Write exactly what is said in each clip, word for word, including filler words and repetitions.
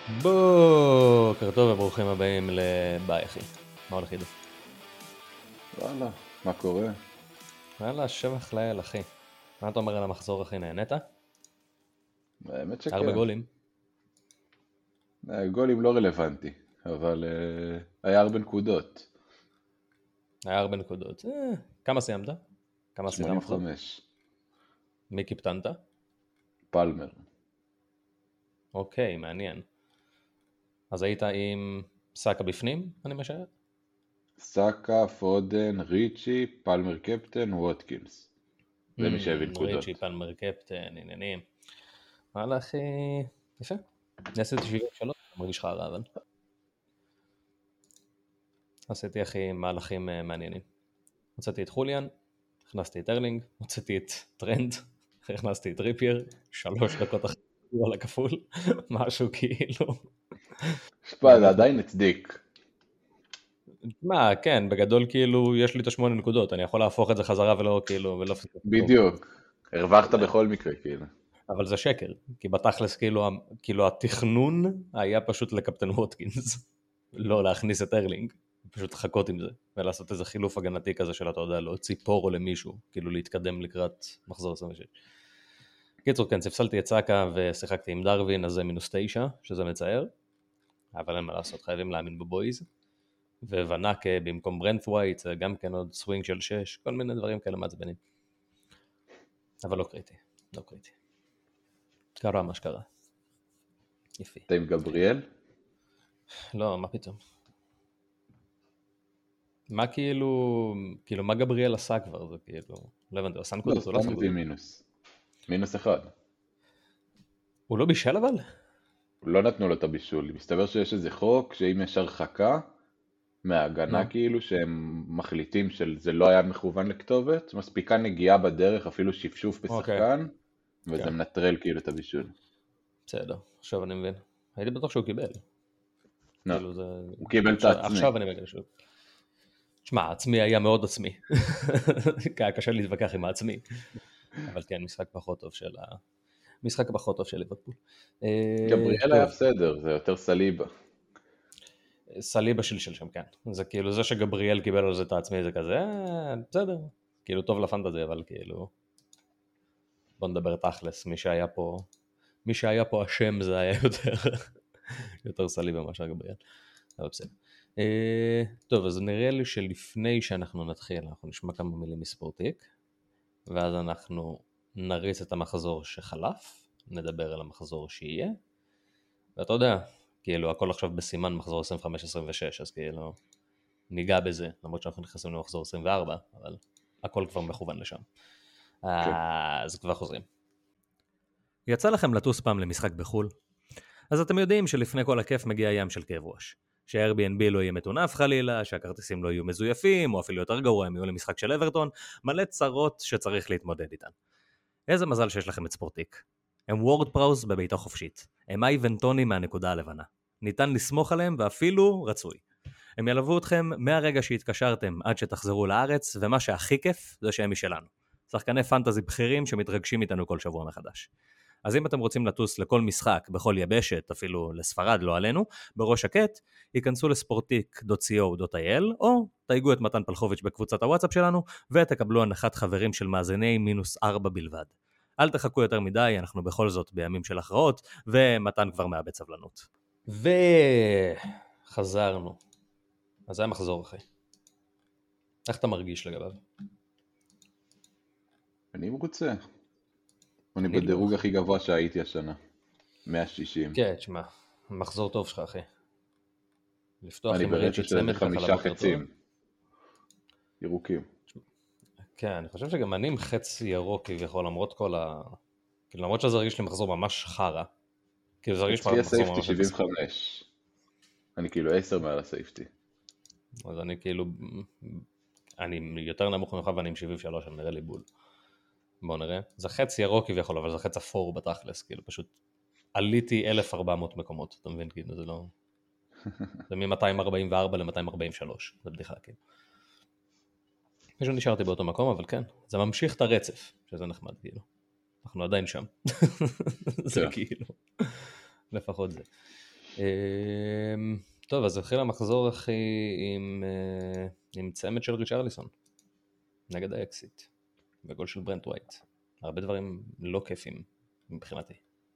בוקר טוב וברוכים הבאים לביי אחי. מה הולך איתו? וואלה, מה קורה? יאללה, שבח לאל אחי. מה אתה אומר על המחזור אחי, נהנית? האמת הרבה שכן. גולים. גולים לא רלוונטי, אבל uh, היה הרבה נקודות. היה הרבה נקודות. אה, כמה סיימת? כמה עשית שמונים המחזור? וחמש. מי קיפטנת? פלמר. אוקיי, מעניין. אז היית עם סאקה בפנים, אני משער? סאקה, פודן, ריצ'י, פלמר קפטן, ווטקינס. זה מי שהביא ריצ'י, נקודות. פלמר קפטן, עניינים. וואלה אחי, יפה. אני עשיתי שבעים ושלוש, אני מרגיש לך רע אבל. עשיתי אחי מהלכים אה, מעניינים. הוצאתי את חוליאן, הכנסתי את ארלינג, הוצאתי את טרנד, הכנסתי את ריפייר, שלוש דקות אחרי על הכפול, משהו כאילו. שפה, זה עדיין הצדיק. מה, כן, בגדול כאילו יש לי את השמונה נקודות, אני יכול להפוך את זה חזרה ולא כאילו, ולא... בדיוק. הרווחת בכל מקרה, כאילו. אבל זה שקר, כי בתכלס כאילו, כאילו התכנון היה פשוט לקפטן ווטקינס, לא להכניס את ארלינג, פשוט לחכות עם זה, ולעשות איזה חילוף הגנתי כזה של אתה יודע, להוציא פורו למישהו, כאילו להתקדם לקראת מחזור עשרים ושש. קיצור, כן, ספסלתי את סאקה ושיחקתי עם דרווין, אז זה מינוס תשע, שזה מצער, אבל אין מה לעשות, חייבים להאמין בבויז, וונאק במקום ברנט ווייט, זה גם כן עוד סווינג של שש, כל מיני דברים כאלה מעצבנים. אבל לא קריטי, לא קריטי. קרה מה שקרה. יפי. אתה עם גבריאל? לא, מה פתאום? מה כאילו, כאילו מה גבריאל עשה כבר, זה כאילו, לא הבנתי, הוא עשה לא, נקודות, הוא לא עשה סתם הביא נקודות. מינוס. מינוס אחד. הוא לא בישל אבל? לא נתנו לו את הבישול. מסתבר שיש איזה חוק שאם יש הרחקה מההגנה נו. כאילו שהם מחליטים שזה לא היה מכוון לכתובת, מספיקה נגיעה בדרך, אפילו שפשוף אוקיי, בשחקן, וזה כן, מנטרל כאילו את הבישול. בסדר, עכשיו אני מבין. הייתי בטוח שהוא קיבל. לא, כאילו זה... הוא קיבל את עכשיו, העצמי. עכשיו אני מבין שהוא... שמע, העצמי היה מאוד עצמי. היה קשה להתווכח עם העצמי. אבל כן, משחק פחות טוב של ה... משחק פחות טוב של ליברפול. אה, גבריאל היה טוב, בסדר, זה יותר סליבה. סליבה שלשל שם, כן. זה כאילו זה שגבריאל קיבל על זה את העצמי, זה כזה, אה, בסדר. כאילו טוב לפנטזי, אבל כאילו... בוא נדבר תכלס, מי שהיה פה... מי שהיה פה השם זה היה יותר... יותר סליבה מאשר גבריאל. אבל בסדר. Uh, טוב, אז נראה לי שלפני שאנחנו נתחיל, אנחנו נשמע כמה מילים מספורטיק, ואז אנחנו נריץ את המחזור שחלף, נדבר על המחזור שיהיה, ואתה יודע, כאילו הכל עכשיו בסימן מחזור עשרים וחמש עשרים ושש, אז כאילו ניגע בזה, למרות שאנחנו נכנסים למחזור עשרים וארבע, אבל הכל כבר מכוון לשם. כן. אז כבר חוזרים. יצא לכם לטוס פעם למשחק בחול? אז אתם יודעים שלפני כל הכיף מגיע ים של כאב ראש. ש-Airbnb לא יהיה מטונף חלילה, שהכרטיסים לא יהיו מזויפים, או אפילו יותר גרוע, הם יהיו למשחק של אברטון, מלא צרות שצריך להתמודד איתן. איזה מזל שיש לכם את ספורטיק. הם וורד פראוס בביתה חופשית. הם איי ונטוני מהנקודה הלבנה. ניתן לסמוך עליהם ואפילו רצוי. הם ילוו אתכם מהרגע שהתקשרתם עד שתחזרו לארץ, ומה שהכי כיף זה שהם משלנו. שחקני פנטזי בכירים שמתרגשים איתנו כל שבוע מחדש. אז אם אתם רוצים לטוס לכל משחק, בכל יבשת, אפילו לספרד, לא עלינו, בראש שקט, ייכנסו לספורטיק דוט סי או דוט איי אל, או תייגו את מתן פלחוביץ' בקבוצת הוואטסאפ שלנו, ותקבלו הנחת חברים של מאזיני מינוס ארבע בלבד. אל תחכו יותר מדי, אנחנו בכל זאת בימים של הכרעות, ומתן כבר מאבד סבלנות. וחזרנו. אז זה המחזור אחי. איך אתה מרגיש לגביו? אני מרוצה. אני אני לא. בדירוג הכי גבוה שהייתי השנה. מאה שישים. כן, תשמע, מחזור טוב שלך אחי. לפתוח אני עם ברצף ריצ'י של איזה צמד ככה חמישה לבוקר טוב. חצים. ירוקים. כן, אני חושב שגם אני עם חצי ירוק כביכול, למרות כל ה... כאילו, למרות שזה הרגיש לי מחזור ממש חרה. כאילו, זה הרגיש אצלי מחזור הסייפטי ממש... שבעים וחמש. אני כאילו עשר מעל הסייפטי. אז אני כאילו... אני יותר נמוך ממך ואני עם שבעים ושלוש, אני נראה לי בול. בואו נראה. זה חצי ירוק כביכול, אבל זה חצי אפור בתכלס, כאילו, פשוט עליתי אלף וארבע מאות מקומות, אתה מבין? כאילו, זה לא... זה מ-מאתיים ארבעים וארבע ל-מאתיים ארבעים ושלוש, זה בדיחה, כאילו. פשוט נשארתי באותו מקום, אבל כן, זה ממשיך את הרצף, שזה נחמד, כאילו. אנחנו עדיין שם. זה כאילו, לפחות זה. טוב, אז התחיל המחזור אחי עם, עם צמד של ריצ'רליסון, נגד האקסיט, וגול של ברנט ווייט. הרבה דברים לא כיפים מבחינתי.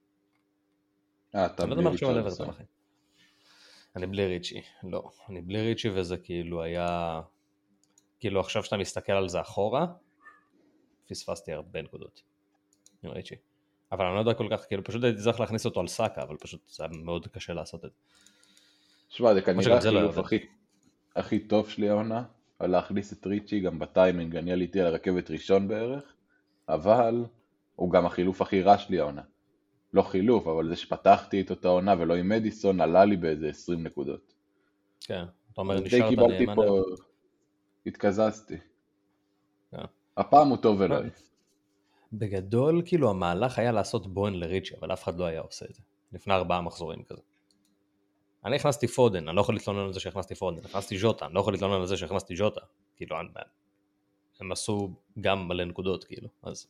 אה, אתה אני לא יודע בלי מה עכשיו על ריצ'רליסון. אברטון, אחי. אני בלי ריצ'י, לא. אני בלי ריצ'י וזה כאילו היה... כאילו עכשיו שאתה מסתכל על זה אחורה, פספסתי הרבה נקודות עם ריצ'י. אבל אני לא יודע כל כך, כאילו פשוט הייתי צריך להכניס אותו על סאקה, אבל פשוט זה היה מאוד קשה לעשות את זה. שמע, זה כנראה שגם זה לא החילוף יעבוד. הכי, הכי טוב שלי העונה, על להכניס את ריצ'י גם בטיימינג, אני עליתי על הרכבת ראשון בערך, אבל הוא גם החילוף הכי רע שלי העונה. לא חילוף, אבל זה שפתחתי את אותה עונה ולא עם מדיסון, עלה לי באיזה עשרים נקודות. כן, אתה אומר אז די נשארת קיבלתי נאמן פה, אליו. התקזזתי. כן. הפעם הוא טוב אליי. בגדול, כאילו המהלך היה לעשות בוהן לריצ'י, אבל אף אחד לא היה עושה את זה. לפני ארבעה מחזורים כזה. אני הכנסתי פודן, אני לא יכול להתלונן על זה שהכנסתי פודן. הכנסתי ז'וטה, אני לא יכול להתלונן על זה שהכנסתי ז'וטה. כאילו, הם עשו גם מלא נקודות, כאילו, אז...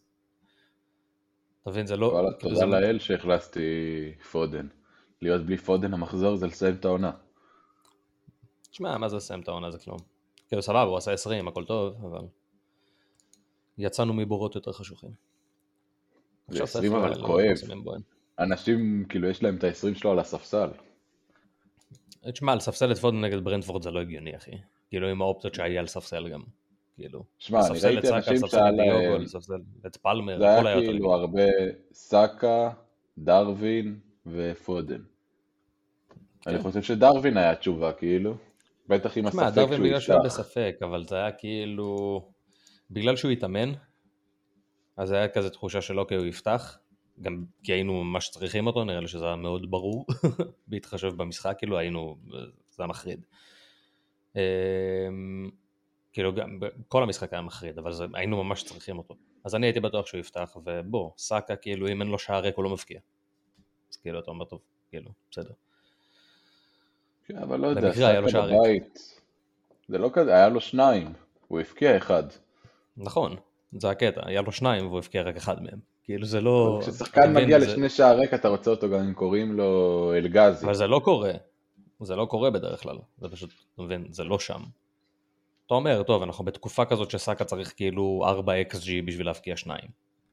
תבין, זה לא... וואלה, כאילו תודה זה... לאל שהכנסתי פודן. להיות בלי פודן המחזור זה לסיים את העונה. תשמע, מה זה לסיים את העונה, זה כלום. כאילו, סבבה, הוא עשה עשרים, הכל טוב, אבל... יצאנו מבורות יותר חשוכים. זה עכשיו צריך עשרים אבל לראות כואב. מה עושים עם בוהן. אנשים, כאילו, יש להם את ה-עשרים שלו על הספסל. תשמע, לספסל את פודן נגד ברנטפורד זה לא הגיוני, אחי. כאילו, עם האופציות שהיה לספסל גם. כאילו, שמע, אני לספסל את ראיתי סאקה, אנשים לספסל שהיה את דיוגו, להם, לספסל את פלמר, זה היה הכל היה יותר כאילו הגיוני. הרבה סאקה, דרווין ופודן. אני כן. חושב שדרווין היה התשובה, כאילו. בטח עם תשמע, הספק דרווין שהוא בגלל שהוא היה יפתח. בספק, אבל זה היה כאילו... בגלל שהוא התאמן, אז היה כזה תחושה שלא כי הוא יפתח, גם כי היינו ממש צריכים אותו, נראה לי שזה היה מאוד ברור, בהתחשב במשחק, כאילו היינו, זה היה מחריד. אמ, כאילו גם, כל המשחק היה מחריד, אבל זה, היינו ממש צריכים אותו. אז אני הייתי בטוח שהוא יפתח, ובוא, סאקה, כאילו, אם אין לו שער ריק הוא לא מבקיע. אז כאילו, אתה אומר, טוב, כאילו, בסדר. כן, אבל לא יודע, במקרה היה לו סאקה שער ריק. בבית. זה לא כזה, היה לו שניים. הוא הפקיע אחד. נכון, זה הקטע, היה לו שניים והוא הפקיע רק אחד מהם. כאילו זה לא... אתה כששחקן מבין, מגיע זה... לשני שער ריק, אתה רוצה אותו גם אם קוראים לו אלגזי. אבל זה לא קורה. זה לא קורה בדרך כלל. זה פשוט, אתה מבין, זה לא שם. אתה אומר, טוב, אנחנו בתקופה כזאת שסאקה צריך כאילו ארבע אקס ג'י בשביל להפקיע שניים.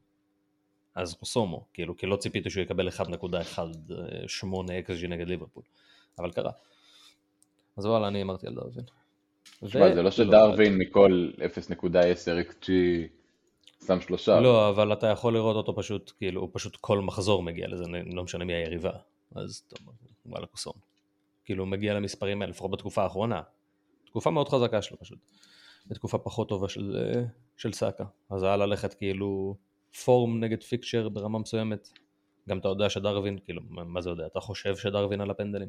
אז קוסומו, כאילו, כי לא ציפיתי שהוא יקבל אחד נקודה שמונה אקס ג'י נגד ליברפול. אבל קרה. אז וואלה, אני אמרתי על דרווין. תשמע, זה לא שדרווין מכל אפס נקודה עשר אקס ג'י שם שלושה. לא, אבל אתה יכול לראות אותו פשוט, כאילו, הוא פשוט כל מחזור מגיע לזה, לא משנה מי היריבה. אז אתה אומר, וואלה, קוסומו. כאילו, הוא מגיע למספרים האלה, לפחות בתקופה האחרונה. תקופה מאוד חזקה שלו פשוט. בתקופה פחות טובה של, של סאקה. אז היה ללכת כאילו פורם נגד פיקצ'ר ברמה מסוימת. גם אתה יודע שדרווין, כאילו, מה זה יודע? אתה חושב שדרווין על הפנדלים?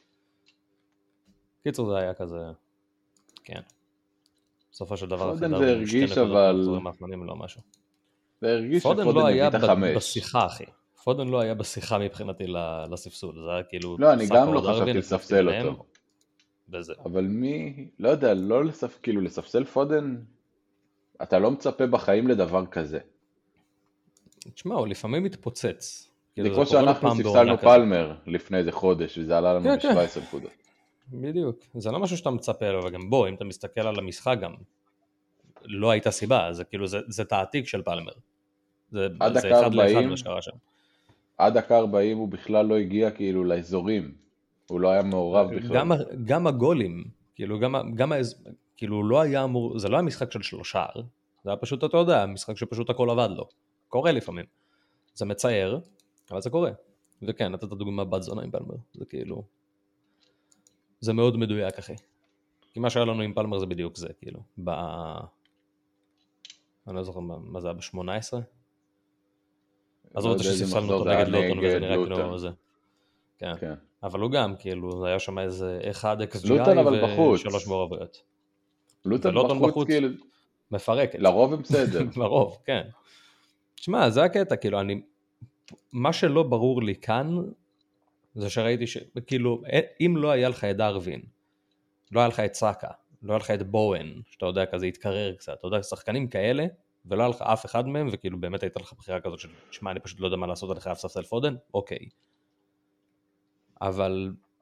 קיצור זה היה כזה, כן. בסופו של דבר אחרי פודן זה דרווין עם שתי הרגיש נקודות אבל... במחזורים האחרונים לא משהו. זה הרגיש פודן שפודן לא הביא היה את החמש. בשיחה, אחי. פודן לא היה בשיחה מבחינתי לספסול. זה היה כאילו לא, אני סאקה גם לא או דרווין, חשבתי החלפתי לספסל ביניהם, אותו. וזה. אבל מי, לא יודע, לא לספ... כאילו לספסל פודן, אתה לא מצפה בחיים לדבר כזה. תשמע, הוא לפעמים מתפוצץ. זה כאילו, כמו זה קורה לו שאנחנו פעם בעונה ספסלנו כזה. פלמר לפני איזה חודש, וזה עלה לנו כן, כן. ב-שבע עשרה נקודות. בדיוק. זה לא משהו שאתה מצפה לו, וגם בוא, אם אתה מסתכל על המשחק גם, לא הייתה סיבה, זה כאילו, זה, זה תעתיק של פלמר. זה, עד זה דקה אחד לאחד ארבעים, מה שקרה שם. עד דקה ארבעים הוא בכלל לא הגיע כאילו לאזורים. הוא לא היה מעורב בכלל. גם, גם הגולים, כאילו, גם, גם, כאילו, לא היה אמור, זה לא היה משחק של שלושה, זה היה פשוט, אתה יודע, משחק שפשוט הכל עבד לו. קורה לפעמים. זה מצער, אבל זה קורה. וכן, נתת דוגמה בת זונה עם פלמר. זה כאילו, זה מאוד מדויק, אחי. כי מה שהיה לנו עם פלמר זה בדיוק זה, כאילו, ב... אני לא זוכר מה, מה זה היה, ב-שמונה עשרה? אז הוא רוצה שספסלנו אותו נגד לוטון, וזה נראה כאילו זה. כן. כן. אבל הוא גם, כאילו, היה שם איזה אחד אקס ג'י לוטון איי אבל בחוץ. ושלוש מעורבויות. לוטון ולוטון בחוץ, בחוץ כאילו, מפרקת. לרוב הם בסדר. לרוב, כן. תשמע, זה הקטע, כאילו, אני... מה שלא ברור לי כאן, זה שראיתי ש... כאילו, אם לא היה לך את דרווין, לא היה לך את סאקה, לא היה לך את בואן, שאתה יודע, כזה התקרר קצת, אתה יודע, שחקנים כאלה, ולא היה לך אף אחד מהם, וכאילו באמת הייתה לך בחירה כזאת של, שמע, אני פשוט לא יודע מה לעשות, אני חייב ספסל פודן, אוקיי. אבל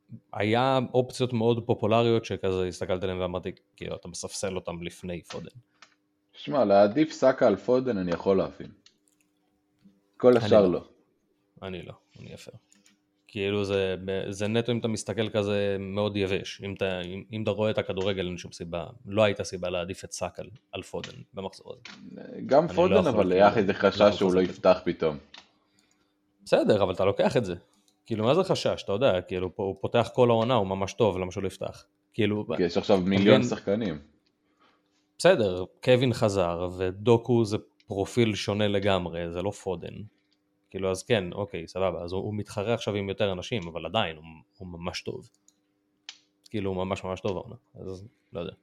היה אופציות מאוד פופולריות שכזה הסתכלתי עליהן ואמרתי, כאילו, אתה מספסל אותם לפני פודן. שמע, להעדיף סאקה על פודן אני יכול להבין. כל השאר לא. לא. אני לא, אני אפר. כאילו זה, זה נטו אם אתה מסתכל כזה מאוד יבש. אם אתה, אם, אם אתה רואה את הכדורגל, אין שום סיבה. לא הייתה סיבה להעדיף את סאקה על, על פודן במחזור הזה. גם אני לא פודן, יכול, אבל כאילו, היה איזה לא חשש יכול שהוא לא לחזק את זה. יפתח פתאום. בסדר, אבל אתה לוקח את זה. כאילו, מה זה חשש? אתה יודע, כאילו, הוא פותח כל העונה, הוא ממש טוב, למה שהוא לא יפתח? כאילו, כי יש עכשיו אתה מיליון מבין? שחקנים. בסדר, קווין חזר, ודוקו זה פרופיל שונה לגמרי, זה לא פודן. כאילו, אז כן, אוקיי, סבבה, אז הוא, הוא מתחרה עכשיו עם יותר אנשים, אבל עדיין, הוא, הוא ממש טוב. כאילו, הוא ממש ממש טוב העונה, אז לא יודע.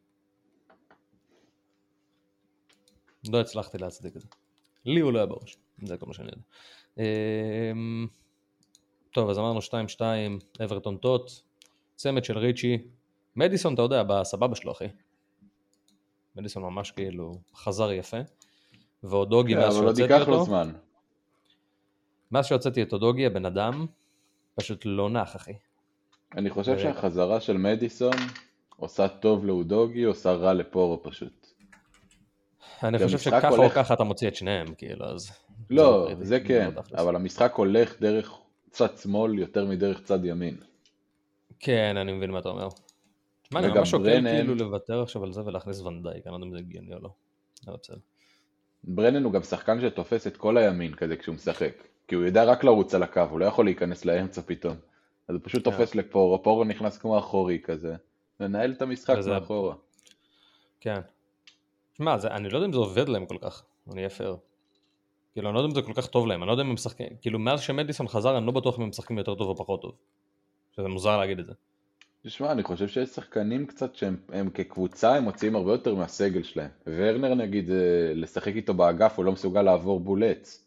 לא הצלחתי להצדיק את זה. לי הוא לא היה בראש, זה כל מה שאני יודע. אמ, טוב, אז אמרנו שתיים שתיים, אברטון טוט, צמד של ריצ'י, מדיסון, אתה יודע, בסבבה שלו, אחי. מדיסון ממש כאילו חזר יפה, ואודוגי, כן, מאז אבל עוד שהוצאתי ייקח לו אותו, זמן. מאז שהוצאתי את אודוגי, הבן אדם פשוט לא נח, אחי. אני חושב ו- שהחזרה של מדיסון עושה טוב לאודוגי, עושה רע לפורו פשוט. אני כי חושב המשחק שככה או הולך... ככה אתה מוציא את שניהם, כאילו, אז זה לא לא, קריטי, זה זה לא כן, תכלס. אבל המשחק הולך דרך צד שמאל יותר מדרך צד ימין. כן, אני מבין מה אתה אומר. תשמע, אני ממש וגם שוקל ברנן, כאילו לוותר עכשיו על זה ולהכניס ונדייק, אני לא יודע אם זה הגיוני או לא. אבל בסדר. ברנן הוא גם שחקן שתופס את כל הימין כזה כשהוא משחק. כי הוא יודע רק לרוץ על הקו, הוא לא יכול להיכנס לאמצע פתאום. אז הוא פשוט כן, תופס לפורו, פורו נכנס כמו אחורי כזה, לנהל את המשחק וזה, מאחורה. כן. תשמע, זה- אני לא יודע אם זה עובד להם כל כך, אני אהיה פייר. כאילו, אני לא יודע אם זה כל כך טוב להם, אני לא יודע אם הם משחקים, כאילו, מאז שמדיסון חזר, אני לא בטוח אם הם משחקים יותר טוב או פחות טוב. שזה מוזר להגיד את זה. תשמע, אני חושב שיש שחקנים קצת שהם הם כקבוצה, הם מוציאים הרבה יותר מהסגל שלהם. ורנר נגיד, אה, לשחק איתו באגף, הוא לא מסוגל לעבור בולץ.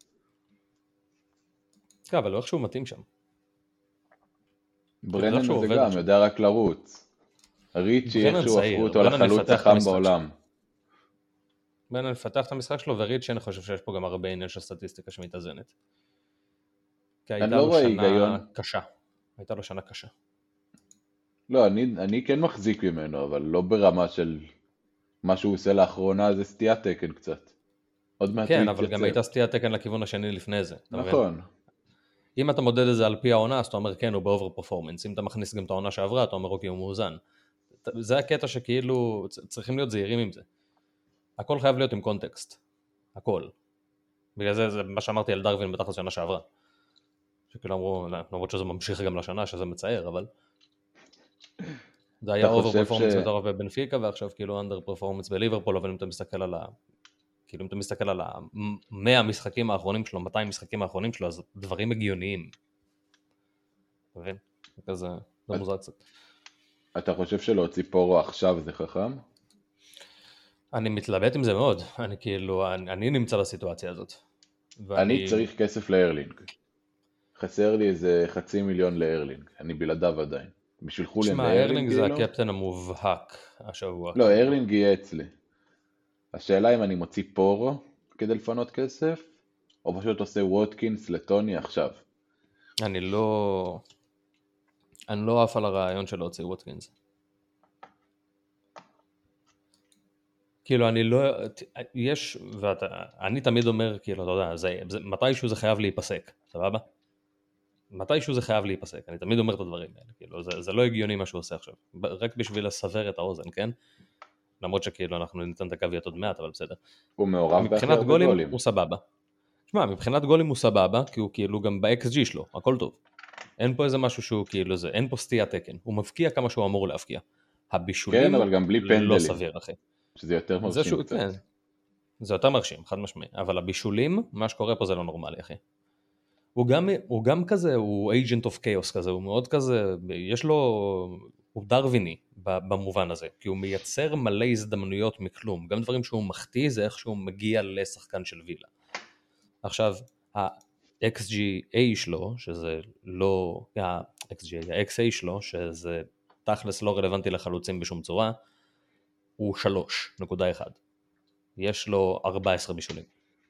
כן, אבל לא איכשהו מתאים שם. כאילו, זה ברנן איכשהו הזה עובד גם עכשיו. יודע רק לרוץ. ריצ'י ברנן איכשהו הפכו צעיר, אותו ברנן לחלוץ יפתח את החם המשחק שלו. בעולם. ברנן יפתח את המשחק שלו, וריץ' אני חושב שיש פה גם הרבה עניין של סטטיסטיקה שמתאזנת. כי אני הייתה לא לו רואה שנה היגיון. קשה. הייתה לו שנה קשה. לא, אני, אני כן מחזיק ממנו, אבל לא ברמה של מה שהוא עושה לאחרונה, זה סטיית תקן קצת. עוד מעט הוא כן, אבל גם יתייצב. הייתה סטיית תקן לכיוון השני לפני זה, אתה מבין? נכון. אם אתה מודד את זה על פי העונה, אז אתה אומר כן, הוא באובר פרפורמנס. אם אתה מכניס גם את העונה שעברה, אתה אומר אוקיי, הוא מאוזן. זה הקטע שכאילו צריכים להיות זהירים עם זה. הכל חייב להיות עם קונטקסט. הכל. בגלל זה, זה מה שאמרתי על דרווין בתחת שנה שעברה. שכאילו אמרו, למרות שזה ממשיך גם לשנה, שזה מצער, אבל זה היה אתה אובר חושב ש... פרפורמנס מטורף בבנפיקה, ועכשיו כאילו אנדר פרפורמנס בליברפול, אבל אם אתה מסתכל על ה... כאילו אם אתה מסתכל על ה-מאה המשחקים האחרונים שלו, מאתיים משחקים האחרונים שלו, אז דברים הגיוניים. אתה מבין? כזה, זה את- מוזר קצת. אתה חושב שלהוציא פורו עכשיו זה חכם? אני מתלבט עם זה מאוד, אני כאילו, אני, אני נמצא בסיטואציה הזאת. אני ואני, צריך כסף לארלינג. חסר לי איזה חצי מיליון לארלינג. אני בלעדיו עדיין. בשביל חוליאן תשמע, וארלינג ארלינג זה כאילו? הקפטן המובהק השבוע. לא, כאילו. ארלינג יהיה אצלי. השאלה אם אני מוציא פורו כדי לפנות כסף, או פשוט עושה ווטקינס לטוני עכשיו. אני לא, אני לא עף על הרעיון של להוציא ווטקינס. כאילו אני לא, יש, ואני תמיד אומר, כאילו, אתה יודע, זה, זה, מתישהו זה חייב להיפסק, סבבה? מתישהו זה חייב להיפסק, אני תמיד אומר את הדברים האלה, כאילו, זה, זה לא הגיוני מה שהוא עושה עכשיו, רק בשביל לסבר את האוזן, כן? למרות שכאילו אנחנו ניתן את הקוויית עוד מעט, אבל בסדר. הוא מעורב בהכי מבחינת הרבה גולים גולים. הוא סבבה. תשמע, מבחינת גולים הוא סבבה, כי הוא כאילו גם ב-אקס ג'י שלו, הכל טוב. אין פה איזה משהו שהוא כאילו זה, אין פה סטיית תקן, הוא מבקיע כמה שהוא אמור להבקיע. הבישולים כן, אבל גם בלי לא פנדלים. סביר, אחי. שזה יותר זה מרשים שהוא, קצת. כן, זה יותר מרשים, חד משמעי, אבל הבישולים, מה שקורה פה זה לא נורמלי, אחי. הוא גם, הוא גם כזה, הוא agent of chaos כזה, הוא מאוד כזה, יש לו, הוא דרוויני במובן הזה, כי הוא מייצר מלא הזדמנויות מכלום, גם דברים שהוא מחטיא זה איך שהוא מגיע לשחקן של וילה. עכשיו, ה-אקס ג'י איי שלו, שזה לא, ה-אקס ג'י איי, ה-אקס איי שלו, שזה תכלס לא רלוונטי לחלוצים בשום צורה, הוא שלוש נקודה אחת. יש לו ארבע עשרה בישולים.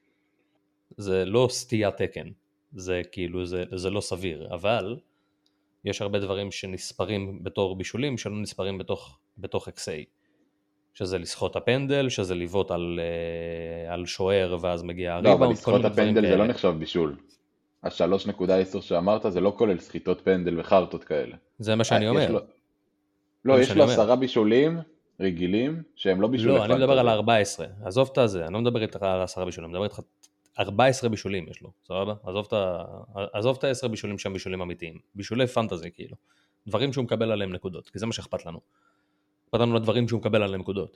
זה לא סטיית תקן, זה כאילו, זה, זה לא סביר, אבל יש הרבה דברים שנספרים בתור בישולים, שלא נספרים בתוך, בתוך אקס איי. שזה לשחות הפנדל, שזה ליוות על, על שוער, ואז מגיע לא, אבל הריבאונד, כל לשחות מיני דברים הפנדל זה לא כאלה. נחשב בישול. ה-שלוש נקודה עשר שאמרת זה לא כולל סחיטות פנדל וחרטות כאלה. זה מה שאני אומר. לו... לא, יש לו עשרה בישולים רגילים שהם לא בישולי לא, פנטזי. אני מדבר על ארבע עשרה. עזוב את זה, אני לא מדבר איתך על עשרה בישולים, אני מדבר איתך ארבע עשרה בישולים יש לו, סבבה? עזוב את ה... עזוב את ה-עשרה בישולים שהם בישולים אמיתיים. בישולי פנטזי כאילו. דברים שהוא מקבל עליהם נקודות, כי זה מה שאכפת לנו. אכפת לנו לדברים שהוא מקבל עליהם נקודות.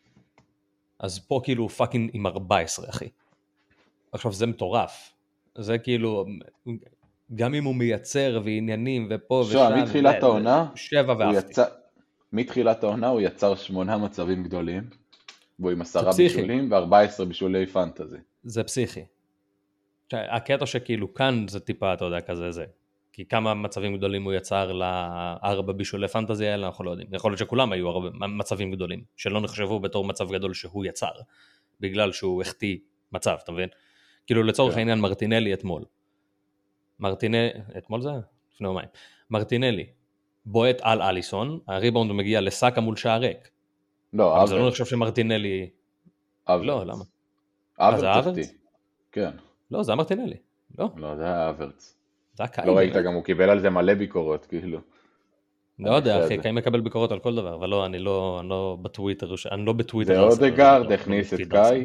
אז פה כאילו הוא פאקינג עם ארבע עשרה, אחי. עכשיו זה מטורף. זה כאילו, גם אם הוא מייצר ועניינים ופה ושם, שוע, מתחילת העונה, שבע ואפתי. יצא... מתחילת העונה הוא יצר שמונה מצבים גדולים, והוא עם עשרה בישולים ו-ארבע עשרה בישולי פנטזי. זה פסיכי. הקטע שכאילו כאן זה טיפה, אתה יודע, כזה זה. כי כמה מצבים גדולים הוא יצר לארבע בישולי פנטזי האלה, אנחנו לא יודעים. יכול להיות שכולם היו הרבה מצבים גדולים, שלא נחשבו בתור מצב גדול שהוא יצר, בגלל שהוא החטיא מצב, אתה מבין? כאילו לצורך כן. העניין מרטינלי אתמול. מרטינלי, אתמול זה? לפני יומיים. מרטינלי, בועט על אליסון, הריבאונד מגיע לסאקה מול שער ריק. לא, אבל אברץ. זה לא נחשב שמרטינלי... אברץ. לא, למה? אברץ זה החטיא. אברץ? כן. לא, זה מרטינלי. לא. לא, זה היה אברץ. זה היה קאי. לא ראית, גם הוא קיבל על זה מלא ביקורות, כאילו. לא יודע, אחי, קאי מקבל ביקורות על כל דבר, אבל לא, אני לא, אני לא בטוויטר, אני לא בטוויטר. זה אודגרד הכניס את קאי.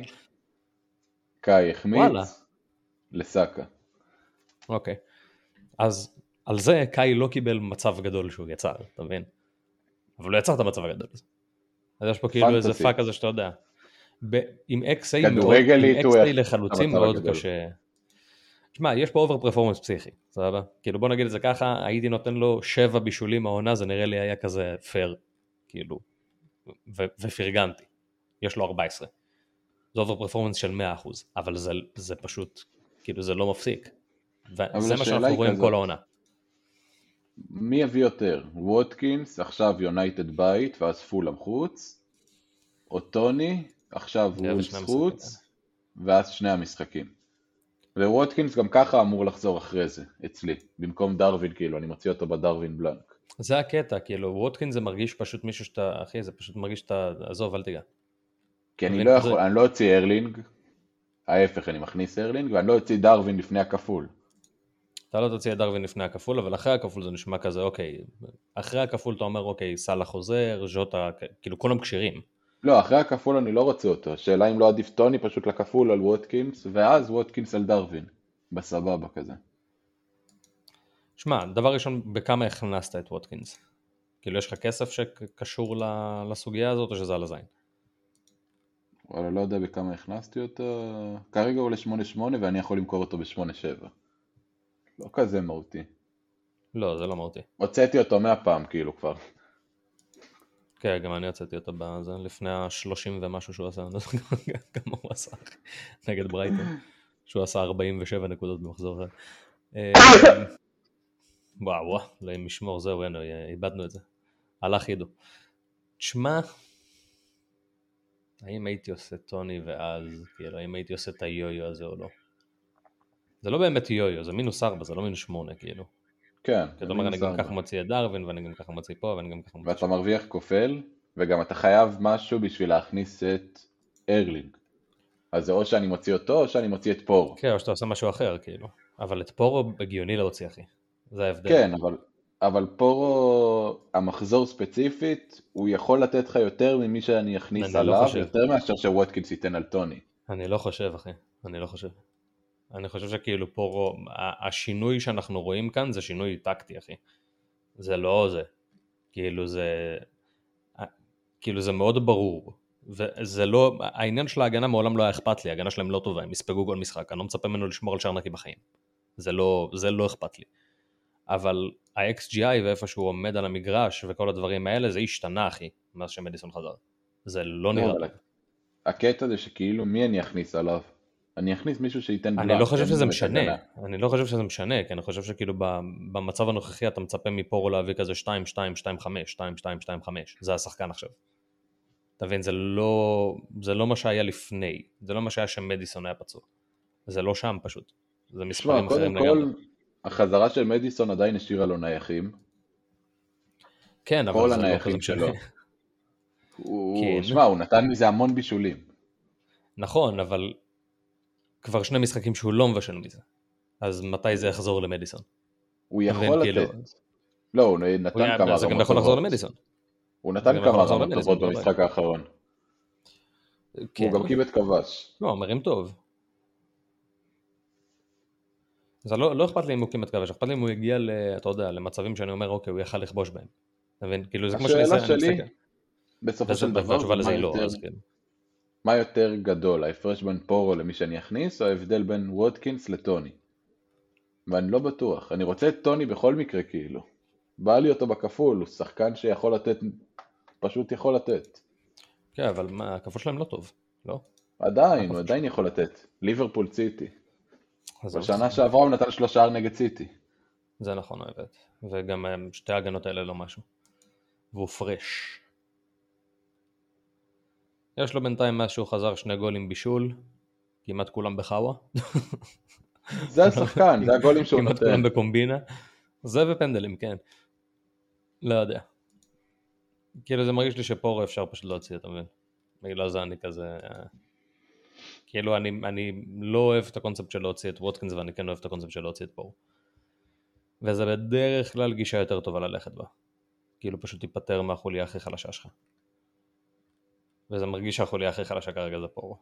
קאי החמיץ לסאקה. אוקיי. אז על זה קאי לא קיבל מצב גדול שהוא יצר, אתה מבין? אבל הוא יצר את המצב הגדול הזה. אז יש פה כאילו איזה פאק הזה שאתה יודע. עם אקס איי לחלוצים מאוד קשה. תשמע, יש פה אובר פרפורמנס פסיכי, סבבה? כאילו בוא נגיד את זה ככה, הייתי נותן לו שבע בישולים העונה, זה נראה לי היה כזה פייר, כאילו, ופרגנתי. יש לו ארבע עשרה. זה אובר פרפורמנס של מאה אחוז, אבל זה, זה פשוט, כאילו זה לא מפסיק. וזה מה שאנחנו רואים כל העונה. מי יביא יותר? ווטקינס, עכשיו יונייטד בית, ואז פולאם חוץ, או טוני, עכשיו וולס חוץ, ואז שני המשחקים. וווטקינס גם ככה אמור לחזור אחרי זה, אצלי, במקום דרווין, כאילו, אני מוציא אותו בדרווין בלנק. זה הקטע, כאילו, ווטקינס זה מרגיש פשוט מישהו שאתה, אחי, זה פשוט מרגיש שאתה, עזוב, אל תיגע. כי אני לא יכול, אני לא אוציא ארלינג, ההפך, אני מכניס ארלינג, ואני לא אוציא דרווין לפני הכפול. אתה לא תוציא את דרווין לפני הכפול, אבל אחרי הכפול זה נשמע כזה, אוקיי, אחרי הכפול אתה אומר, אוקיי, סאלח חוזר, ז'וטה, כאילו, כולם קשירים. לא, אחרי הכפול אני לא רוצה אותו, השאלה אם לא עדיף טוני פשוט לכפול על ווטקינס, ואז ווטקינס על דרווין, בסבבה כזה. שמע, דבר ראשון, בכמה הכנסת את ווטקינס? כאילו, יש לך כסף שקשור לסוגיה הזאת, או שזה על הזין? אבל לא יודע בכמה הכנסתי אותו, כרגע הוא ל-שמונה שמונה ואני יכול למכור אותו ב-שמונה שבע. לא כזה מהותי. לא, זה לא מהותי. הוצאתי אותו מהפעם כאילו כבר. כן, גם אני הוצאתי אותו בזה, לפני ה-שלושים ומשהו שהוא עשה, גם הוא עשה נגד ברייטון, שהוא עשה ארבעים ושבע נקודות במחזור. וואו, וואו, לא אם משמור, זהו, איבדנו את זה. הלך ידו. תשמע, האם הייתי עושה טוני ואז, כאילו, האם הייתי עושה את היו-יו הזה או לא? זה לא באמת יו-יו, זה מינוס ארבע, זה לא מינוס שמונה, כאילו. כן. זאת אומרת, אני גם ככה מוציא את דרווין, ואני גם ככה מוציא פה, ואני גם ככה מוציא... ואתה מרוויח כופל, וגם אתה חייב משהו בשביל להכניס את ארלינג. אז זה או שאני מוציא אותו, או שאני מוציא את פורו. כן, או שאתה עושה משהו אחר, כאילו. אבל את פורו הגיוני להוציא, אחי. זה ההבדל. כן, אבל, אבל פורו, המחזור ספציפית, הוא יכול לתת לך יותר ממי שאני אכניס עליו, לא יותר מאשר שווטקינס ייתן על טוני. אני לא חושב, אחי. אני לא חושב. אני חושב שכאילו פורו, השינוי שאנחנו רואים כאן זה שינוי טקטי, אחי. זה לא זה. כאילו זה, כאילו זה מאוד ברור. וזה לא, העניין של ההגנה מעולם לא היה אכפת לי, ההגנה שלהם לא טובה, הם יספגו כל משחק, אני לא מצפה ממנו לשמור על שער נקי בחיים. זה לא, זה לא אכפת לי. אבל ה-אקס ג'י איי ואיפה שהוא עומד על המגרש וכל הדברים האלה, זה השתנה, אחי, מאז שמדיסון חזר. זה לא נראה טוב. הקטע זה שכאילו מי אני אכניס עליו? אני אכניס מישהו שייתן בלאק. אני לא חושב שזה משנה, אני לא חושב שזה משנה, כי אני חושב שכאילו במצב הנוכחי אתה מצפה מפורו להביא כזה שתיים שתיים שתיים חמש, שתיים שתיים שתיים חמש, זה השחקן עכשיו. תבין, זה לא, זה לא מה שהיה לפני, זה לא מה שהיה שמדיסון היה פצוע. זה לא שם פשוט, זה מספרים אחרים לגמרי. החזרה של מדיסון עדיין השאירה לו נייחים, כן, אבל כל זה לא כזה הנייחים משנה. שלו. הוא, כן, שמע, הוא נתן מזה המון בישולים. נכון, אבל כבר שני משחקים שהוא לא מבשל מזה. אז מתי זה יחזור למדיסון? הוא אתה מבין, יכול כאילו, לתת. לא, הוא הוא נתן י- כמה זה גם רמות יכול לחזור טובות. למדיסון. הוא זה נתן גם יכול כמה לחזור רמות למדיסון, טובות לא בעיה. במשחק האחרון. כן, והוא גם קיבל כבש. לא, מרים טוב. זה לא, לא אכפת לי אם הוא כמעט כבש, אכפת לי אם הוא הגיע, ל, אתה יודע, למצבים שאני אומר, אוקיי, הוא יכל לכבוש בהם. אתה מבין? כאילו, זה כמו שאני השאלה אעשה, אני מסתכל. שלי, בסופו וזה, של דבר, זה והתשובה לזה מה היא לא, יותר, אז כאילו. מה יותר גדול, ההפרש בין פורו למי שאני אכניס, או ההבדל בין וודקינס לטוני? ואני לא בטוח. אני רוצה את טוני בכל מקרה, כאילו. בא לי אותו בכפול, הוא שחקן שיכול לתת, פשוט יכול לתת. כן, אבל מה, הכפול שלהם לא טוב, לא? מה עדיין, הוא הכפול עדיין שלהם? יכול לתת. ליברפול סיטי. עזוב אותך. בשנה שעברה הוא נתן שלושה שער נגד סיטי. זה נכון, האמת. וגם הם, שתי ההגנות האלה לא משהו. והוא פרש. יש לו בינתיים מאז שהוא חזר שני גולים בישול, כמעט כולם בחאווה. זה השחקן, זה הגולים שהוא כמעט כולם נותן. בקומבינה. זה ופנדלים, כן. לא יודע. כאילו זה מרגיש לי שפורו אפשר פשוט להוציא, אתה מבין? בגלל זה אני כזה... כאילו אני, אני לא אוהב את הקונספט של להוציא את ווטקינס, ואני כן אוהב את הקונספט של להוציא את פורו. וזה בדרך כלל גישה יותר טובה ללכת בה. כאילו פשוט תיפטר מהחוליה הכי חלשה שלך. וזה מרגיש שהחוליה הכי חלשה כרגע זה פורו.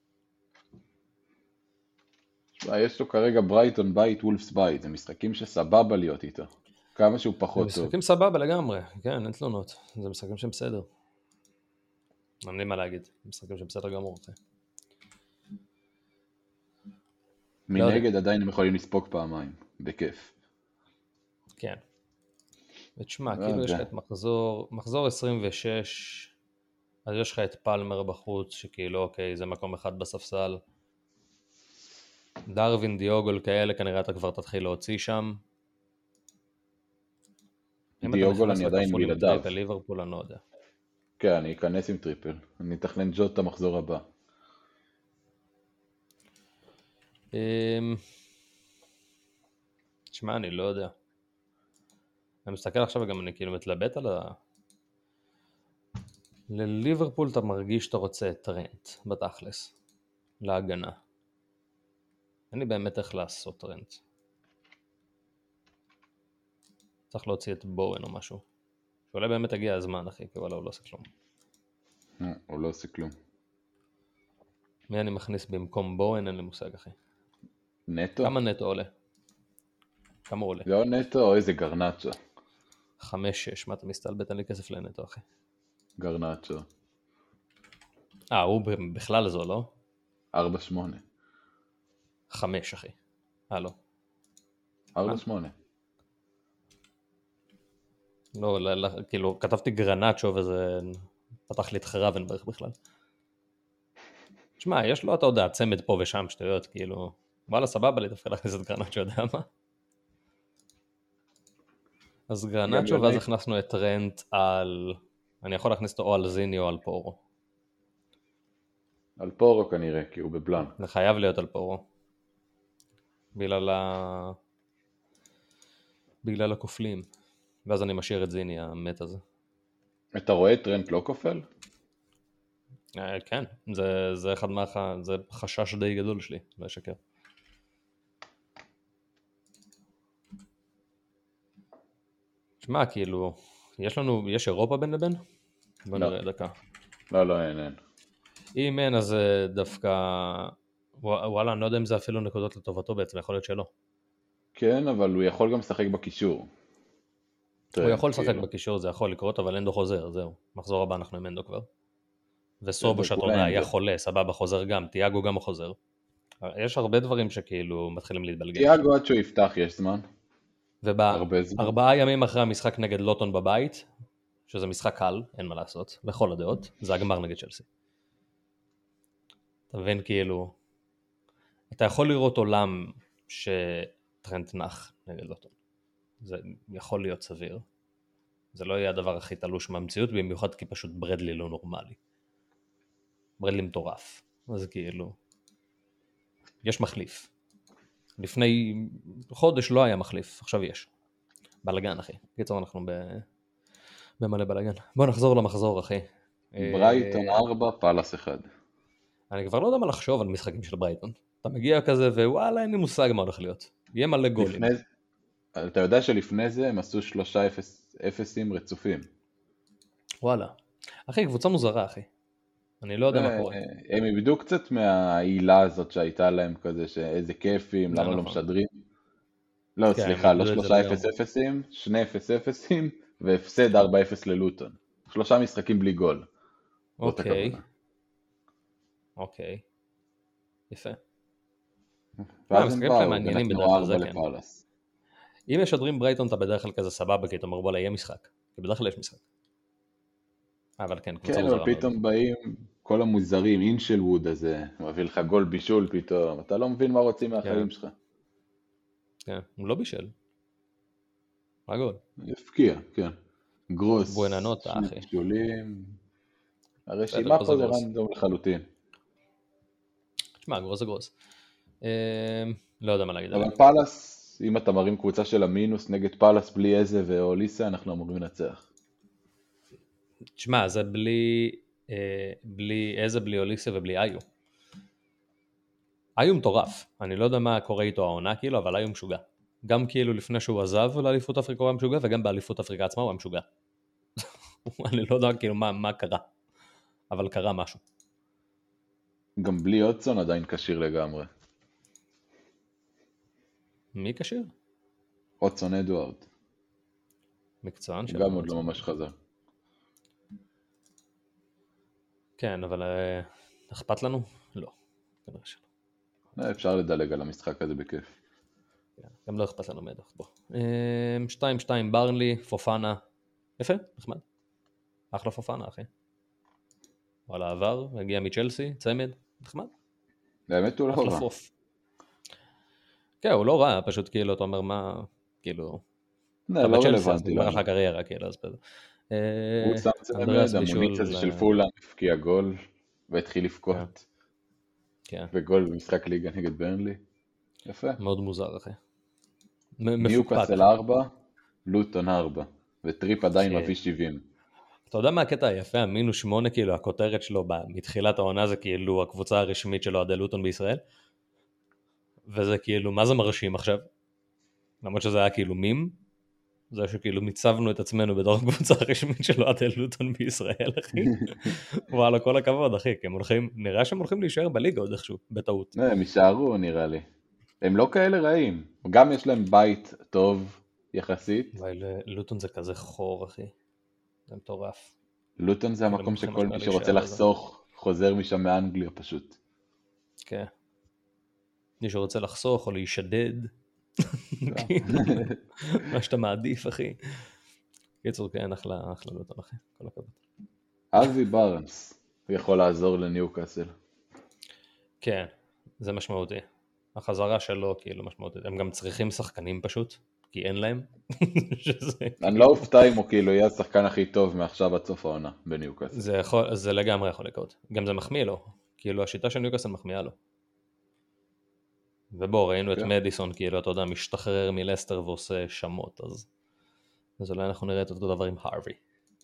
יש לו כרגע ברייטון בית, וולפס בית, זה משחקים שסבבה להיות איתו. כמה שהוא זה פחות טוב. משחקים סבבה לגמרי, כן, אין תלונות. זה משחקים שהם בסדר. אין לי מה להגיד, משחקים שהם בסדר גמור. אחי. לא יודע. מנגד עדיין הם יכולים לספוג פעמיים, בכיף. כן. ותשמע, לא כאילו יש יודע. לך את מחזור, מחזור עשרים ושש, אז יש לך את פלמר בחוץ, שכאילו אוקיי, זה מקום אחד בספסל. דרווין, דיוגול כאלה, כנראה אתה כבר תתחיל להוציא שם. אם אתה דיוגול נכנס אני עדיין לכפול עם בלעדיו. טריפל ליברפול, אני לא יודע. כן, אני אכנס עם טריפל. אני אתכנן ג'וט המחזור הבא. אמ, תשמע, אני לא יודע. אני מסתכל עכשיו וגם אני כאילו מתלבט על ה... לליברפול אתה מרגיש שאתה רוצה את טרנט בתכלס, להגנה. אין לי באמת איך לעשות טרנט. צריך להוציא את בואן או משהו. שאולי באמת הגיע הזמן, אחי, כי וואלה הוא לא עושה כלום. לא, הוא לא עושה כלום. מי אני מכניס במקום בואן? אין לי מושג, אחי. נטו? כמה נטו עולה? כמה הוא עולה? זה או נטו או איזה גרנצ'ו. חמש, שש, מה אתה מסתלבט? אין לי כסף לנטו, אחי. גרנצ'ו. אה, הוא בכלל זו, לא? ארבע שמונה. חמש, אחי. אה, לא. ארבע שמונה. לא, לא, לא, כאילו, כתבתי גרנצ'ו וזה פתח לי את חרבנברג בכלל. שמע, יש לו, אתה יודע, צמד פה ושם, שטויות, כאילו, וואלה, סבבה לי דווקא להכניס את גרנצ'ו, יודע מה? אז גרנצ'ו, ואז הכנסנו את טרנט על... אני יכול להכניס אותו או על זיני או על פורו. על פורו כנראה, כי הוא בבלן. זה חייב להיות על פורו. בגלל ה... בגלל הכופלים. ואז אני משאיר את זיני, המת הזה. אתה רואה טרנט לא כופל? אה, כן, זה, זה אחד מה... זה חשש די גדול שלי, לא אשקר. שמע, כאילו, יש לנו, יש אירופה בין לבין? בוא לא. נראה דקה. לא, לא, אין, אין. אם אין, אז זה דווקא... וואלה, אני לא יודע אם זה אפילו נקודות לטובתו בעצם, יכול להיות שלא. כן, אבל הוא יכול גם לשחק בקישור. הוא יכול לשחק כאילו. בקישור, זה יכול לקרות, אבל אנדו חוזר, זהו. מחזור הבא אנחנו עם אנדו כבר. וסובו שאתה וכולה יודע, אנדו. היה חולה, סבבה, חוזר גם, תיאגו גם חוזר. יש הרבה דברים שכאילו מתחילים להתבלגן. תיאגו עד שהוא יפתח יש זמן. הרבה זמן. ובארבעה ימים אחרי המשחק נגד לוטון בבית, שזה משחק קל, אין מה לעשות, לכל הדעות, זה הגמר נגד צ'לסי. אתה מבין, כאילו, אתה יכול לראות עולם שטרנט נח נגד לוטון. זה יכול להיות סביר. זה לא יהיה הדבר הכי תלוש מהמציאות, במיוחד כי פשוט ברדלי לא נורמלי. ברדלי מטורף. אז כאילו, יש מחליף. לפני חודש לא היה מחליף, עכשיו יש. בלגן, אחי. קיצור, אנחנו ב... במלא בלגן. בוא נחזור למחזור, אחי. ברייטון ארבע, פלאס אחד. אני כבר לא יודע מה לחשוב על משחקים של ברייטון. אתה מגיע כזה ווואלה, אין לי מושג מה הולך להיות. יהיה מלא גולים. לפני, אתה יודע שלפני זה הם עשו שלושה אפס, אפסים רצופים. וואלה. אחי, קבוצה מוזרה, אחי. אני לא יודע מה קורה. הם איבדו קצת מהעילה הזאת שהייתה להם כזה, שאיזה כיפים, למה לא משדרים. לא, סליחה, לא שלושה אפס אפסים, שני אפס אפסים, והפסד ארבע אפס ללוטון. שלושה משחקים בלי גול. אוקיי. אוקיי. יפה. ואז הם באו, ונתנו ארבע לפלאס. אם משדרים ברייטון, אתה בדרך כלל כזה סבבה, כי אתה אומר, בואלה, יהיה משחק. כי בדרך כלל יש משחק. אבל כן, קבוצה כן, אבל פתאום באים כל המוזרים, אינשלווד הזה, מביא לך גול בישול פתאום, אתה לא מבין מה רוצים מהחיים שלך. כן, הוא לא בישל. מה גול? הפקיע, כן. גרוס, בואננות, אחי. בישולים. הרשימה פה זה רנדום לחלוטין. תשמע, גרוס זה גרוס. לא יודע מה להגיד. אבל פלאס, אם אתה מרים קבוצה של המינוס נגד פלאס בלי איזה ואוליסה, אנחנו אמורים לנצח. תשמע, זה בלי, אה, בלי איזה, בלי אוליסה ובלי איו. איו מטורף. אני לא יודע מה קורה איתו העונה, כאילו, אבל איו משוגע. גם כאילו לפני שהוא עזב לאליפות אפריקה הוא היה משוגע, וגם באליפות אפריקה עצמה הוא היה משוגע. אני לא יודע כאילו מה, מה קרה. אבל קרה משהו. גם בלי אודסון עדיין קשיר לגמרי. מי קשיר? אודסון אדוארד. מקצוען שלו. גם עוד לא ממש חזר. כן, אבל אכפת לנו? לא. כנראה שלא. אפשר לדלג על המשחק הזה בכיף. גם לא אכפת לנו מדוח. בוא. שתיים שתיים ברנלי, פופנה. יפה, נחמד. אחלה פופנה, אחי. וואלה, עבר, הגיע מצ'לסי, צמד, נחמד. באמת הוא לא רע. פוף. כן, הוא לא רע, פשוט כאילו, אתה אומר מה, כאילו... לא, לא רלוונטי. מדבר על הקריירה, כאילו, אז בזה. הוא שם צמד, המוניץ הזה של פולה, הפקיע גול, והתחיל לפקוט. כן. וגול במשחק ליגה נגד ברנלי. יפה. מאוד מוזר, אחי. ניוקאסל ארבע, לוטון ארבע, וטריפ עדיין מביא שבעים. אתה יודע מה הקטע היפה? המינוס שמונה, כאילו, הכותרת שלו מתחילת העונה זה כאילו הקבוצה הרשמית שלו, עדי לוטון בישראל. וזה כאילו, מה זה מרשים עכשיו? למרות שזה היה כאילו מים, זה שכאילו מיצבנו את עצמנו בתור קבוצה הרשמית שלו, עדי לוטון בישראל, אחי. וואלה, כל הכבוד, אחי, כי הם הולכים, נראה שהם הולכים להישאר בליגה עוד איכשהו, בטעות. הם יישארו, נראה לי. הם לא כאלה רעים. גם יש להם בית טוב יחסית. לוטון זה כזה חור, אחי. זה מטורף. לוטון זה המקום שכל מי שרוצה לחסוך חוזר משם מאנגליה פשוט. כן. מי שרוצה לחסוך או להישדד. מה שאתה מעדיף, אחי. קיצור, כן, אחלה, אחלה לוטון, אחי. כל הכבוד. אבי ברנס, הוא יכול לעזור לניוקאסל. כן, זה משמעותי. החזרה שלו כאילו משמעותית. הם גם צריכים שחקנים פשוט, כי אין להם. אני לא אופתע אם הוא כאילו יהיה השחקן הכי טוב מעכשיו עד סוף העונה בניוקאסל. זה, יכול, זה לגמרי יכול לקרות. גם זה מחמיא לו. כאילו השיטה של ניוקאסל מחמיאה לו. ובוא, ראינו את מדיסון, כאילו, אתה יודע, משתחרר מלסטר ועושה שמות, אז, אז אולי אנחנו נראה את אותו דבר עם הרווי.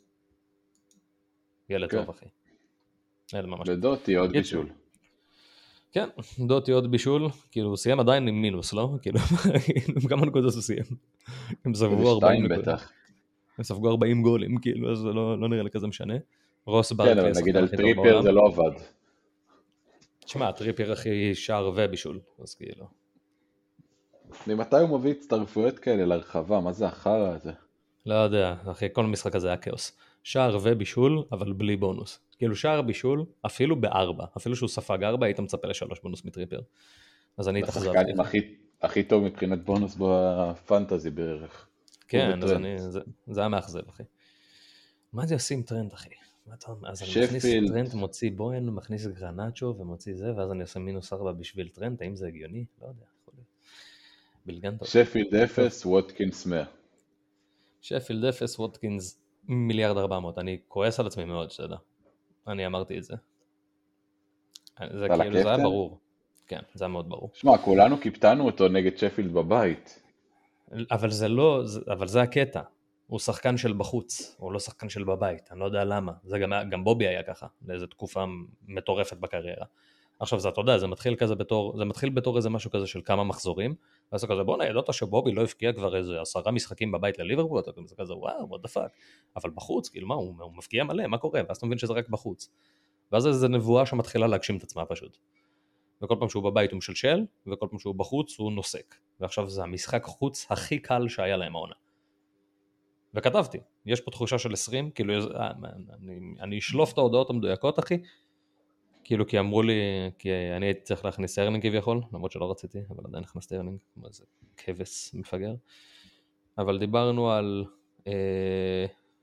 ילד טוב, אחי. ילד ממש. ודוטי עוד בישול. כן, דוטי עוד בישול, כאילו, הוא סיים עדיין עם מינוס, לא? כאילו, כמה נקודות הוא סיים. הם ספגו ארבעים נקודות. הם ספגו ארבעים גולים, כאילו, אז זה לא נראה לי כזה משנה. רוס ברקלי. כן, אבל נגיד על טריפר זה לא עבד. תשמע, טריפר הכי שער ובישול, אז כאילו. ממתי הוא מביא הצטרפויות כאלה לרחבה? מה זה החרא הזה? לא יודע, אחי, כל המשחק הזה היה כאוס. שער ובישול, אבל בלי בונוס. כאילו שער בישול, אפילו בארבע, אפילו שהוא ספג ארבע, היית מצפה לשלוש בונוס מטריפר. אז אני התאכזבתי. השחקן הכי, הכי טוב מבחינת בונוס בפנטזי בערך. כן, אז אני, זה, זה היה מאכזב, אחי. מה זה עושים טרנד, אחי? אז אני מכניס טרנד, מוציא בוין, מכניס גרנצ'ו ומוציא זה, ואז אני עושה מינוס ארבע בשביל טרנד, האם זה הגיוני? לא יודע, יכול להיות. בלגן טוב. שפילד אפס, ווטקינס מאה. שפילד אפס, ווטקינס מיליארד ארבע מאות, אני כועס על עצמי מאוד, שתדע. אני אמרתי את זה. זה כאילו, זה היה ברור. כן, זה היה מאוד ברור. שמע, כולנו קיפטנו אותו נגד שפילד בבית. אבל זה לא, אבל זה הקטע. הוא שחקן של בחוץ, הוא לא שחקן של בבית, אני לא יודע למה. זה גם, גם בובי היה ככה, לאיזו תקופה מטורפת בקריירה. עכשיו זה, אתה יודע, זה מתחיל כזה בתור, זה מתחיל בתור איזה משהו כזה של כמה מחזורים, ואז כזה, בוא נעדות שבובי לא הפקיע כבר איזה עשרה משחקים בבית לליברפול, אתה כזה, וואו, what the fuck. אבל בחוץ, כאילו מה, הוא, הוא מפקיע מלא, מה קורה? ואז אתה מבין שזה רק בחוץ. ואז איזו נבואה שמתחילה להגשים את עצמה פשוט. וכל פעם שהוא בבית הוא משלשל, וכל פעם שהוא בחוץ הוא נוסק. ועכשיו זה המשחק חוץ הכי קל שהיה להם העונה. וכתבתי, יש פה תחושה של עשרים, כאילו, אני, אני אשלוף את ההודעות המדויקות, אחי, כאילו, כי אמרו לי, כי אני הייתי צריך להכניס ארלינג כביכול, למרות שלא רציתי, אבל עדיין נכנסתי ארלינג, כמו איזה כבש מפגר. אבל דיברנו על, אה,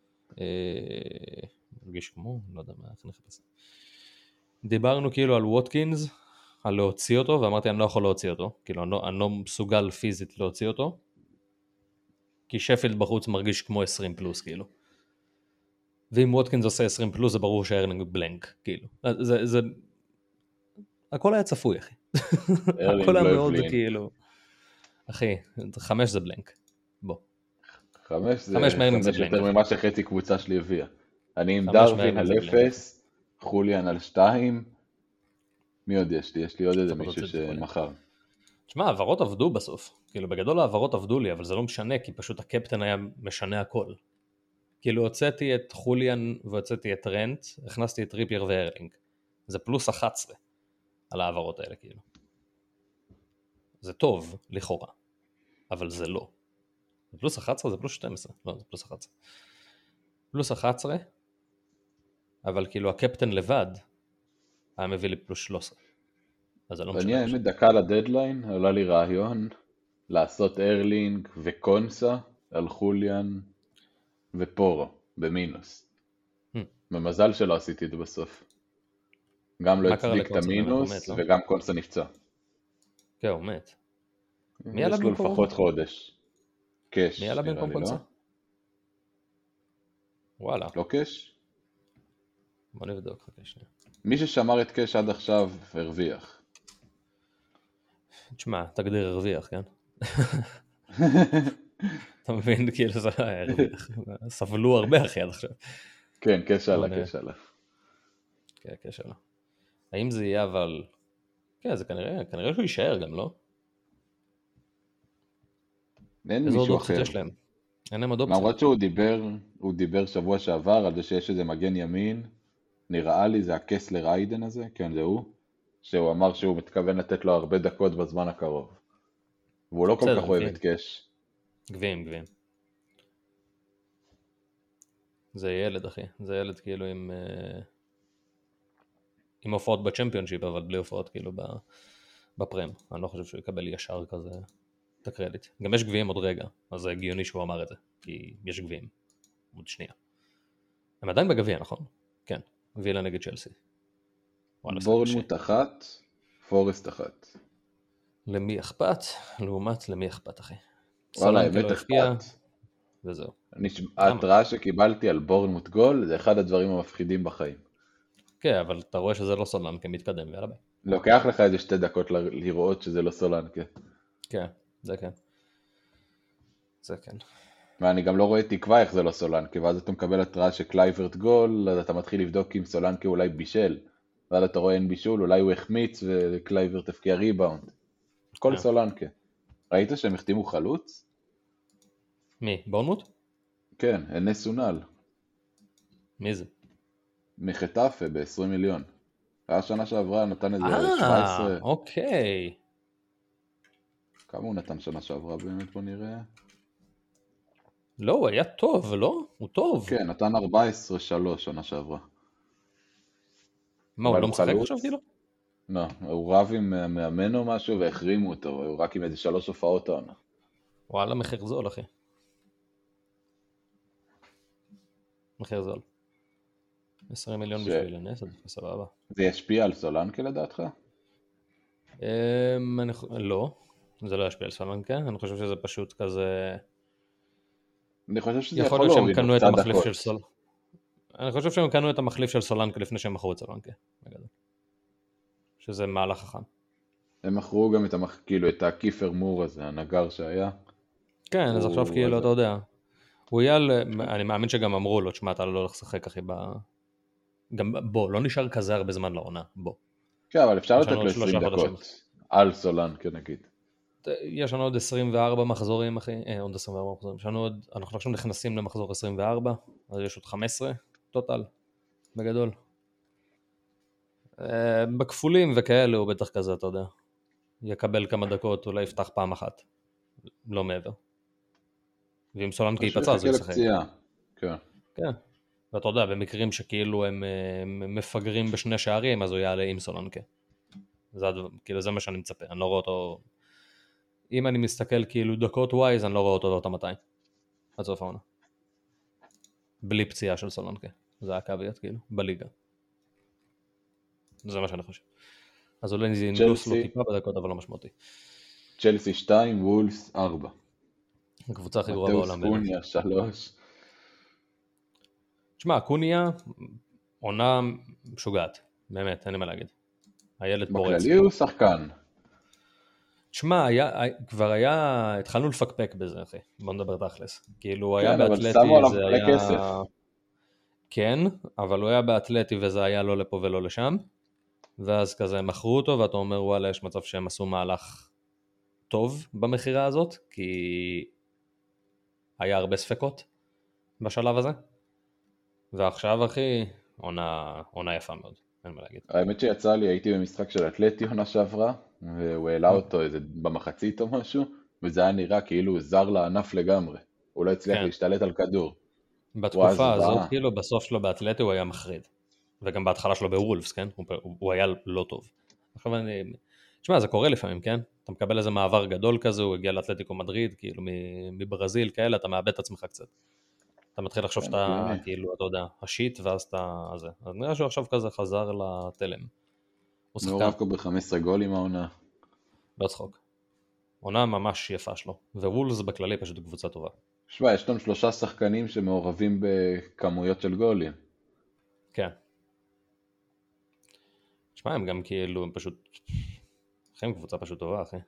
אה, מרגיש כמו, לא יודע מה, איך נחפש. דיברנו כאילו על ווטקינס, על להוציא אותו, ואמרתי, אני לא יכול להוציא אותו, כאילו, אני לא, אני לא מסוגל פיזית להוציא אותו, כי שפילד בחוץ מרגיש כמו עשרים פלוס, כאילו. ואם ווטקינס עושה עשרים פלוס, זה ברור שארלינג בלנק, כאילו. זה, זה... הכל היה צפוי, אחי. הכל היה מאוד, כאילו... אחי, חמש זה בלנק. בוא. חמש זה חמש יותר ממה שחצי קבוצה שלי הביאה. אני עם דרווין על אפס, חוליאן על שתיים. מי עוד יש לי? יש לי עוד איזה מישהו שמחר. תשמע, העברות עבדו בסוף. כאילו, בגדול העברות עבדו לי, אבל זה לא משנה, כי פשוט הקפטן היה משנה הכל. כאילו, הוצאתי את חוליאן והוצאתי את רנט, הכנסתי את ריפייר וארלינג. זה פלוס אחת עשרה על העברות האלה, כאילו. זה טוב, לכאורה, אבל זה לא. זה פלוס אחת עשרה, זה פלוס שתים עשרה. לא, זה פלוס אחת עשרה. פלוס אחת עשרה, אבל כאילו, הקפטן לבד היה מביא לי פלוס שלוש עשרה. אז זה לא משנה. ואני האמת דקה לדדליין, עולה לי רעיון לעשות ארלינג וקונסה על חוליאן ופורו, במינוס. Hmm. במזל שלא עשיתי את זה בסוף. גם לא הצדיק את המינוס, מת, וגם לא? קונסה נפצע. כן, הוא מת. מי עלה במקום? יש לו לפחות חודש. קש, מי עלה במקום קונסה? לא? וואלה. לא קש? בוא נבדוק. קש. מי ששמר את קש עד עכשיו הרוויח. תשמע, תגדיר הרוויח, כן? אתה מבין, כאילו זה הרוויח. סבלו הרבה אחי עד עכשיו. כן, קש עלה, קש עלה. כן, קש עלה. האם זה יהיה אבל... כן, זה כנראה, כנראה שהוא יישאר גם, לא? אין מישהו אחר. אין להם עוד אופציה. למרות שהוא דיבר, הוא דיבר שבוע שעבר על זה שיש איזה מגן ימין, נראה לי זה הקסלר איידן הזה, כן זה הוא, שהוא אמר שהוא מתכוון לתת לו הרבה דקות בזמן הקרוב. והוא לא כל כך אוהב את קש. גביעים, גביעים. זה ילד אחי, זה ילד כאילו עם... עם הופעות בצ'מפיונשיפ, אבל בלי הופעות כאילו בפרם. אני לא חושב שהוא יקבל ישר כזה את הקרדיט. גם יש גביעים עוד רגע, אז זה הגיוני שהוא אמר את זה, כי יש גביעים. עוד שנייה. הם עדיין בגביע, נכון? כן. וילה נגד צ'לסי. בורנמוט אחת, פורסט אחת. למי אכפת? לעומת למי אכפת, אחי. וואלה, האמת אכפת. וזהו. ההתראה שקיבלתי על בורנמוט גול, זה אחד הדברים המפחידים בחיים. כן, אבל אתה רואה שזה לא סולנקה מתקדם, ויאללה ביי. לוקח לך איזה שתי דקות לראות שזה לא סולנקה. כן, זה כן. זה כן. ואני גם לא רואה תקווה איך זה לא סולנקה, ואז אתה מקבל התראה שקלייברט גול, אז אתה מתחיל לבדוק אם סולנקה אולי בישל, ואז אתה רואה אין בישול, אולי הוא החמיץ וקלייברט הפקיע ריבאונד. כל סולנקה. ראית שהם החתימו חלוץ? מי? בורנמוט? כן, אנס סונל. מי זה? מחטאפה ב-עשרים מיליון. היה שנה שעברה, נתן איזה שבע עשרה. אה, אוקיי. כמה הוא נתן שנה שעברה באמת, בוא נראה. לא, הוא היה טוב, לא? הוא טוב. כן, נתן ארבע עשרה שלוש שנה שעברה. מה, הוא לא משחק עכשיו כאילו? לא, הוא רב עם מאמן או משהו והחרימו אותו, הוא רק עם איזה שלוש הופעות העונה. וואלה, מחיר זול, אחי. מחיר זול. עשרים מיליון בשביל לנס, אז סבבה. זה ישפיע על סולנקה לדעתך? לא, זה לא ישפיע על סולנקה, אני חושב שזה פשוט כזה... אני חושב שזה יכול להוריד לו קצת דקות. אני חושב שהם קנו את המחליף של סולנקה לפני שהם מכרו את סולנקה. שזה מהלך חכם. הם מכרו גם את, המח... כאילו, את הקיפר מור הזה, הנגר שהיה. כן, אז עכשיו כאילו, אתה יודע, הוא יהיה, אני מאמין שגם אמרו לו, תשמע, אתה לא הולך לשחק, אחי, ב... גם בוא, לא נשאר כזה הרבה זמן לעונה, בוא. כן, אבל אפשר יש לתת לנו לו עוד שלושה עשרים חודשים. דקות, על סולנקה נגיד. יש לנו עוד עשרים וארבע מחזורים, אחי, אה, עוד עשרים וארבע מחזורים. יש לנו עוד, אנחנו עכשיו נכנסים למחזור עשרים וארבע, אז יש עוד חמש עשרה, טוטל, בגדול. אה, בכפולים וכאלה, הוא בטח כזה, אתה יודע. יקבל כמה דקות, אולי יפתח פעם אחת. לא מעבר. ואם סולנקה ייפצע, אז הוא ישחק. לפציעה. כן. כן. ואתה יודע, במקרים שכאילו הם, הם מפגרים בשני שערים, אז הוא יעלה עם סולנקה. זה, כאילו, זה מה שאני מצפה. אני לא רואה אותו... אם אני מסתכל כאילו דקות ווייז, אני לא רואה אותו אותה מתי. עד סוף העונה. בלי פציעה של סולנקה. זה הקוויית, כאילו, בליגה. זה מה שאני חושב. אז אולי זה ינגוס לו טיפה בדקות, אבל לא משמעותי. צ'לסי שתיים, וולס ארבע. הקבוצה הכי גרועה בעולם. מתאוס קוניה שלוש. תשמע, קוניה, עונה משוגעת. באמת, אין לי מה להגיד. הילד פורץ. בכללי הוא שחקן. תשמע, היה, כבר היה, התחלנו לפקפק בזה, אחי. בוא נדבר תכלס. כאילו, הוא כן, היה אבל באתלטי, שמו עליו זה מלא היה... כסף. כן, אבל הוא היה באתלטי וזה היה לא לפה ולא לשם. ואז כזה מכרו אותו, ואתה אומר, וואלה, יש מצב שהם עשו מהלך טוב במחירה הזאת, כי היה הרבה ספקות בשלב הזה. ועכשיו, אחי, עונה, עונה יפה מאוד, אין מה להגיד. האמת שיצא לי, הייתי במשחק של אתלטי עונה שעברה, והוא העלה אותו איזה במחצית או משהו, וזה היה נראה כאילו הוא זר לענף לגמרי. הוא לא הצליח כן. להשתלט על כדור. בתקופה הזאת, כאילו, בסוף שלו באתלטי הוא היה מחריד. וגם בהתחלה שלו בוולפס, כן? הוא, הוא היה לא טוב. עכשיו אני... תשמע, זה קורה לפעמים, כן? אתה מקבל איזה מעבר גדול כזה, הוא הגיע לאתלטיקו מדריד, כאילו מברזיל, כאלה, אתה מאבד את עצמך קצת. אתה מתחיל לחשוב שאתה, כאילו, אתה יודע, השיט, ואז אתה... אז נראה שהוא עכשיו כזה חזר לתלם. הוא שחקן. מעורב כבר ב-חמישה עשר גולים העונה. לא צחוק. עונה ממש יפה שלו. ווולס בכללי פשוט קבוצה טובה. שמע, יש לנו שלושה שחקנים שמעורבים בכמויות של גולים. כן. תשמע, הם גם כאילו, הם פשוט... אחי, הם קבוצה פשוט טובה, אחי.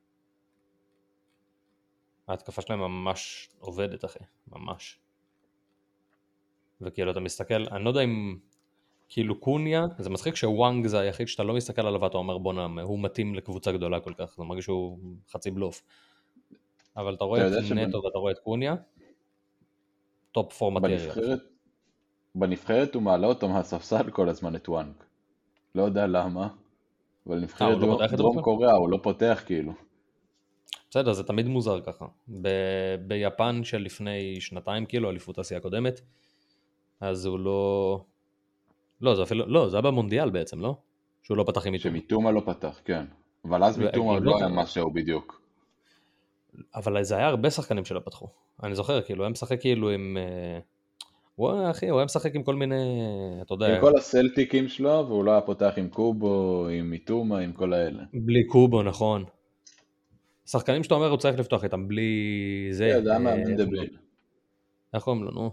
ההתקפה שלהם ממש עובדת, אחי. ממש. וכאילו, אתה מסתכל, אני לא יודע אם... כאילו קוניה, זה מצחיק שוואנג זה היחיד שאתה לא מסתכל עליו ואתה אומר בונה, הוא מתאים לקבוצה גדולה כל כך, זה מרגיש שהוא חצי בלוף. אבל אתה רואה את נטו ואתה רואה את קוניה, טופ פורמטריה. בנבחרת הוא מעלה אותו מהספסל כל הזמן את וואנג. לא יודע למה, אבל נבחרת דרום קוריאה הוא לא פותח כאילו. בסדר, זה תמיד מוזר ככה. ביפן של לפני שנתיים כאילו, אליפות אסיה הקודמת, אז הוא לא... לא, זה אפילו, לא, זה היה במונדיאל בעצם, לא? שהוא לא פתח עם מיטומה. שמיטומה לא פתח, כן. אבל אז מיטומה לא היה משהו בדיוק. אבל זה היה הרבה שחקנים שלא פתחו. אני זוכר, כאילו, הם משחק כאילו עם... וואי, אחי, הוא היה משחק עם כל מיני, אתה יודע... עם כל הסלטיקים שלו, והוא לא היה פותח עם קובו, עם מיטומה, עם כל האלה. בלי קובו, נכון. שחקנים שאתה אומר, הוא צריך לפתוח איתם, בלי זה... כן, זה היה מאמן דביל. איך קוראים לו, נו?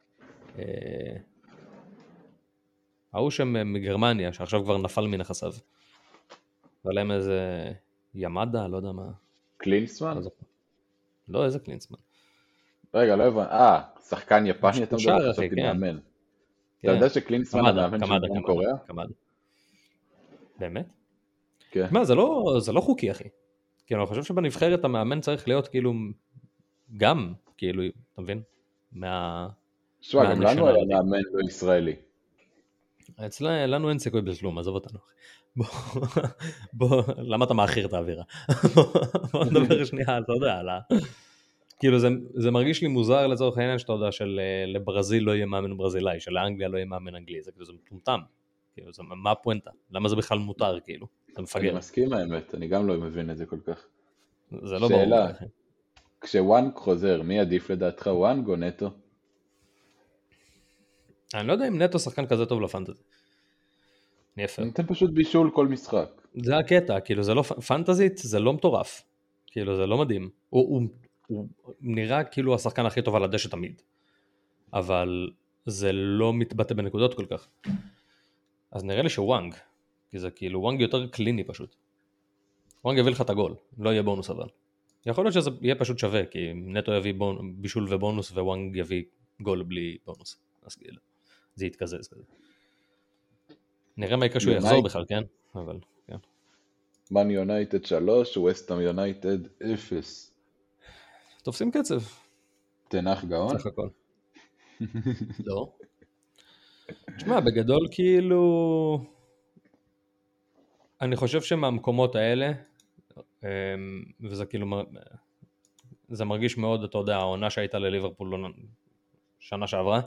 ההוא שם מגרמניה, שעכשיו כבר נפל מנכסיו. ועליהם איזה ימדה, לא יודע מה. קלינסמן? לא, איזה קלינסמן. רגע, לא הבנתי. אה, שחקן יפני, אתה מדבר, חשבתי מאמן. אתה יודע שקלינסמן המאמן של דרום קוריאה? קמדה. באמת? כן. מה, זה לא חוקי, אחי. כאילו, אני חושב שבנבחרת המאמן צריך להיות כאילו, גם, כאילו, אתה מבין? מה... שווה, גם לנו היה מאמן לא ישראלי. אצלנו, לנו אין סיכוי בכלום, עזוב אותנו. בוא, בוא, למה אתה מאחיר את האווירה? בוא נדבר שנייה, אתה יודע, על ה... כאילו, זה, זה מרגיש לי מוזר לצורך העניין שאתה יודע שלברזיל לא יהיה מאמן ברזילאי, שלאנגליה לא יהיה מאמן אנגלי, זה כאילו, זה מטומטם. כאילו, זה, מה הפואנטה? למה זה בכלל מותר, כאילו? זה מפגר. אני מסכים האמת, אני גם לא מבין את זה כל כך. זה לא ברור. כשוואנג חוזר, מי עדיף לדעתך, וואנג או נטו? אני לא יודע אם נטו שחקן כזה טוב לפנטזי. נפר. נותן פשוט בישול כל משחק. זה הקטע, כאילו זה לא, פנטזית זה לא מטורף. כאילו זה לא מדהים. הוא, הוא, הוא נראה כאילו השחקן הכי טוב על הדשא תמיד. אבל זה לא מתבטא בנקודות כל כך. אז נראה לי שוואנג, כי זה כאילו וואנג יותר קליני פשוט. וואנג יביא לך את הגול, לא יהיה בונוס אבל. יכול להיות שזה יהיה פשוט שווה, כי נטו יביא בישול ובונוס, ווואנג יביא גול בלי בונוס. אז כאילו, זה יתקזז כזה. נראה מה יקרה שהוא יחזור בכלל, כן? אבל, כן. מן יונייטד שלוש, ווסטהאם יונייטד אפס. תופסים קצב. תנח גאון? סך הכל. לא. תשמע, בגדול כאילו, אני חושב שמהמקומות האלה, וזה כאילו, זה מרגיש מאוד, אתה יודע, העונה שהייתה לליברפול שנה שעברה,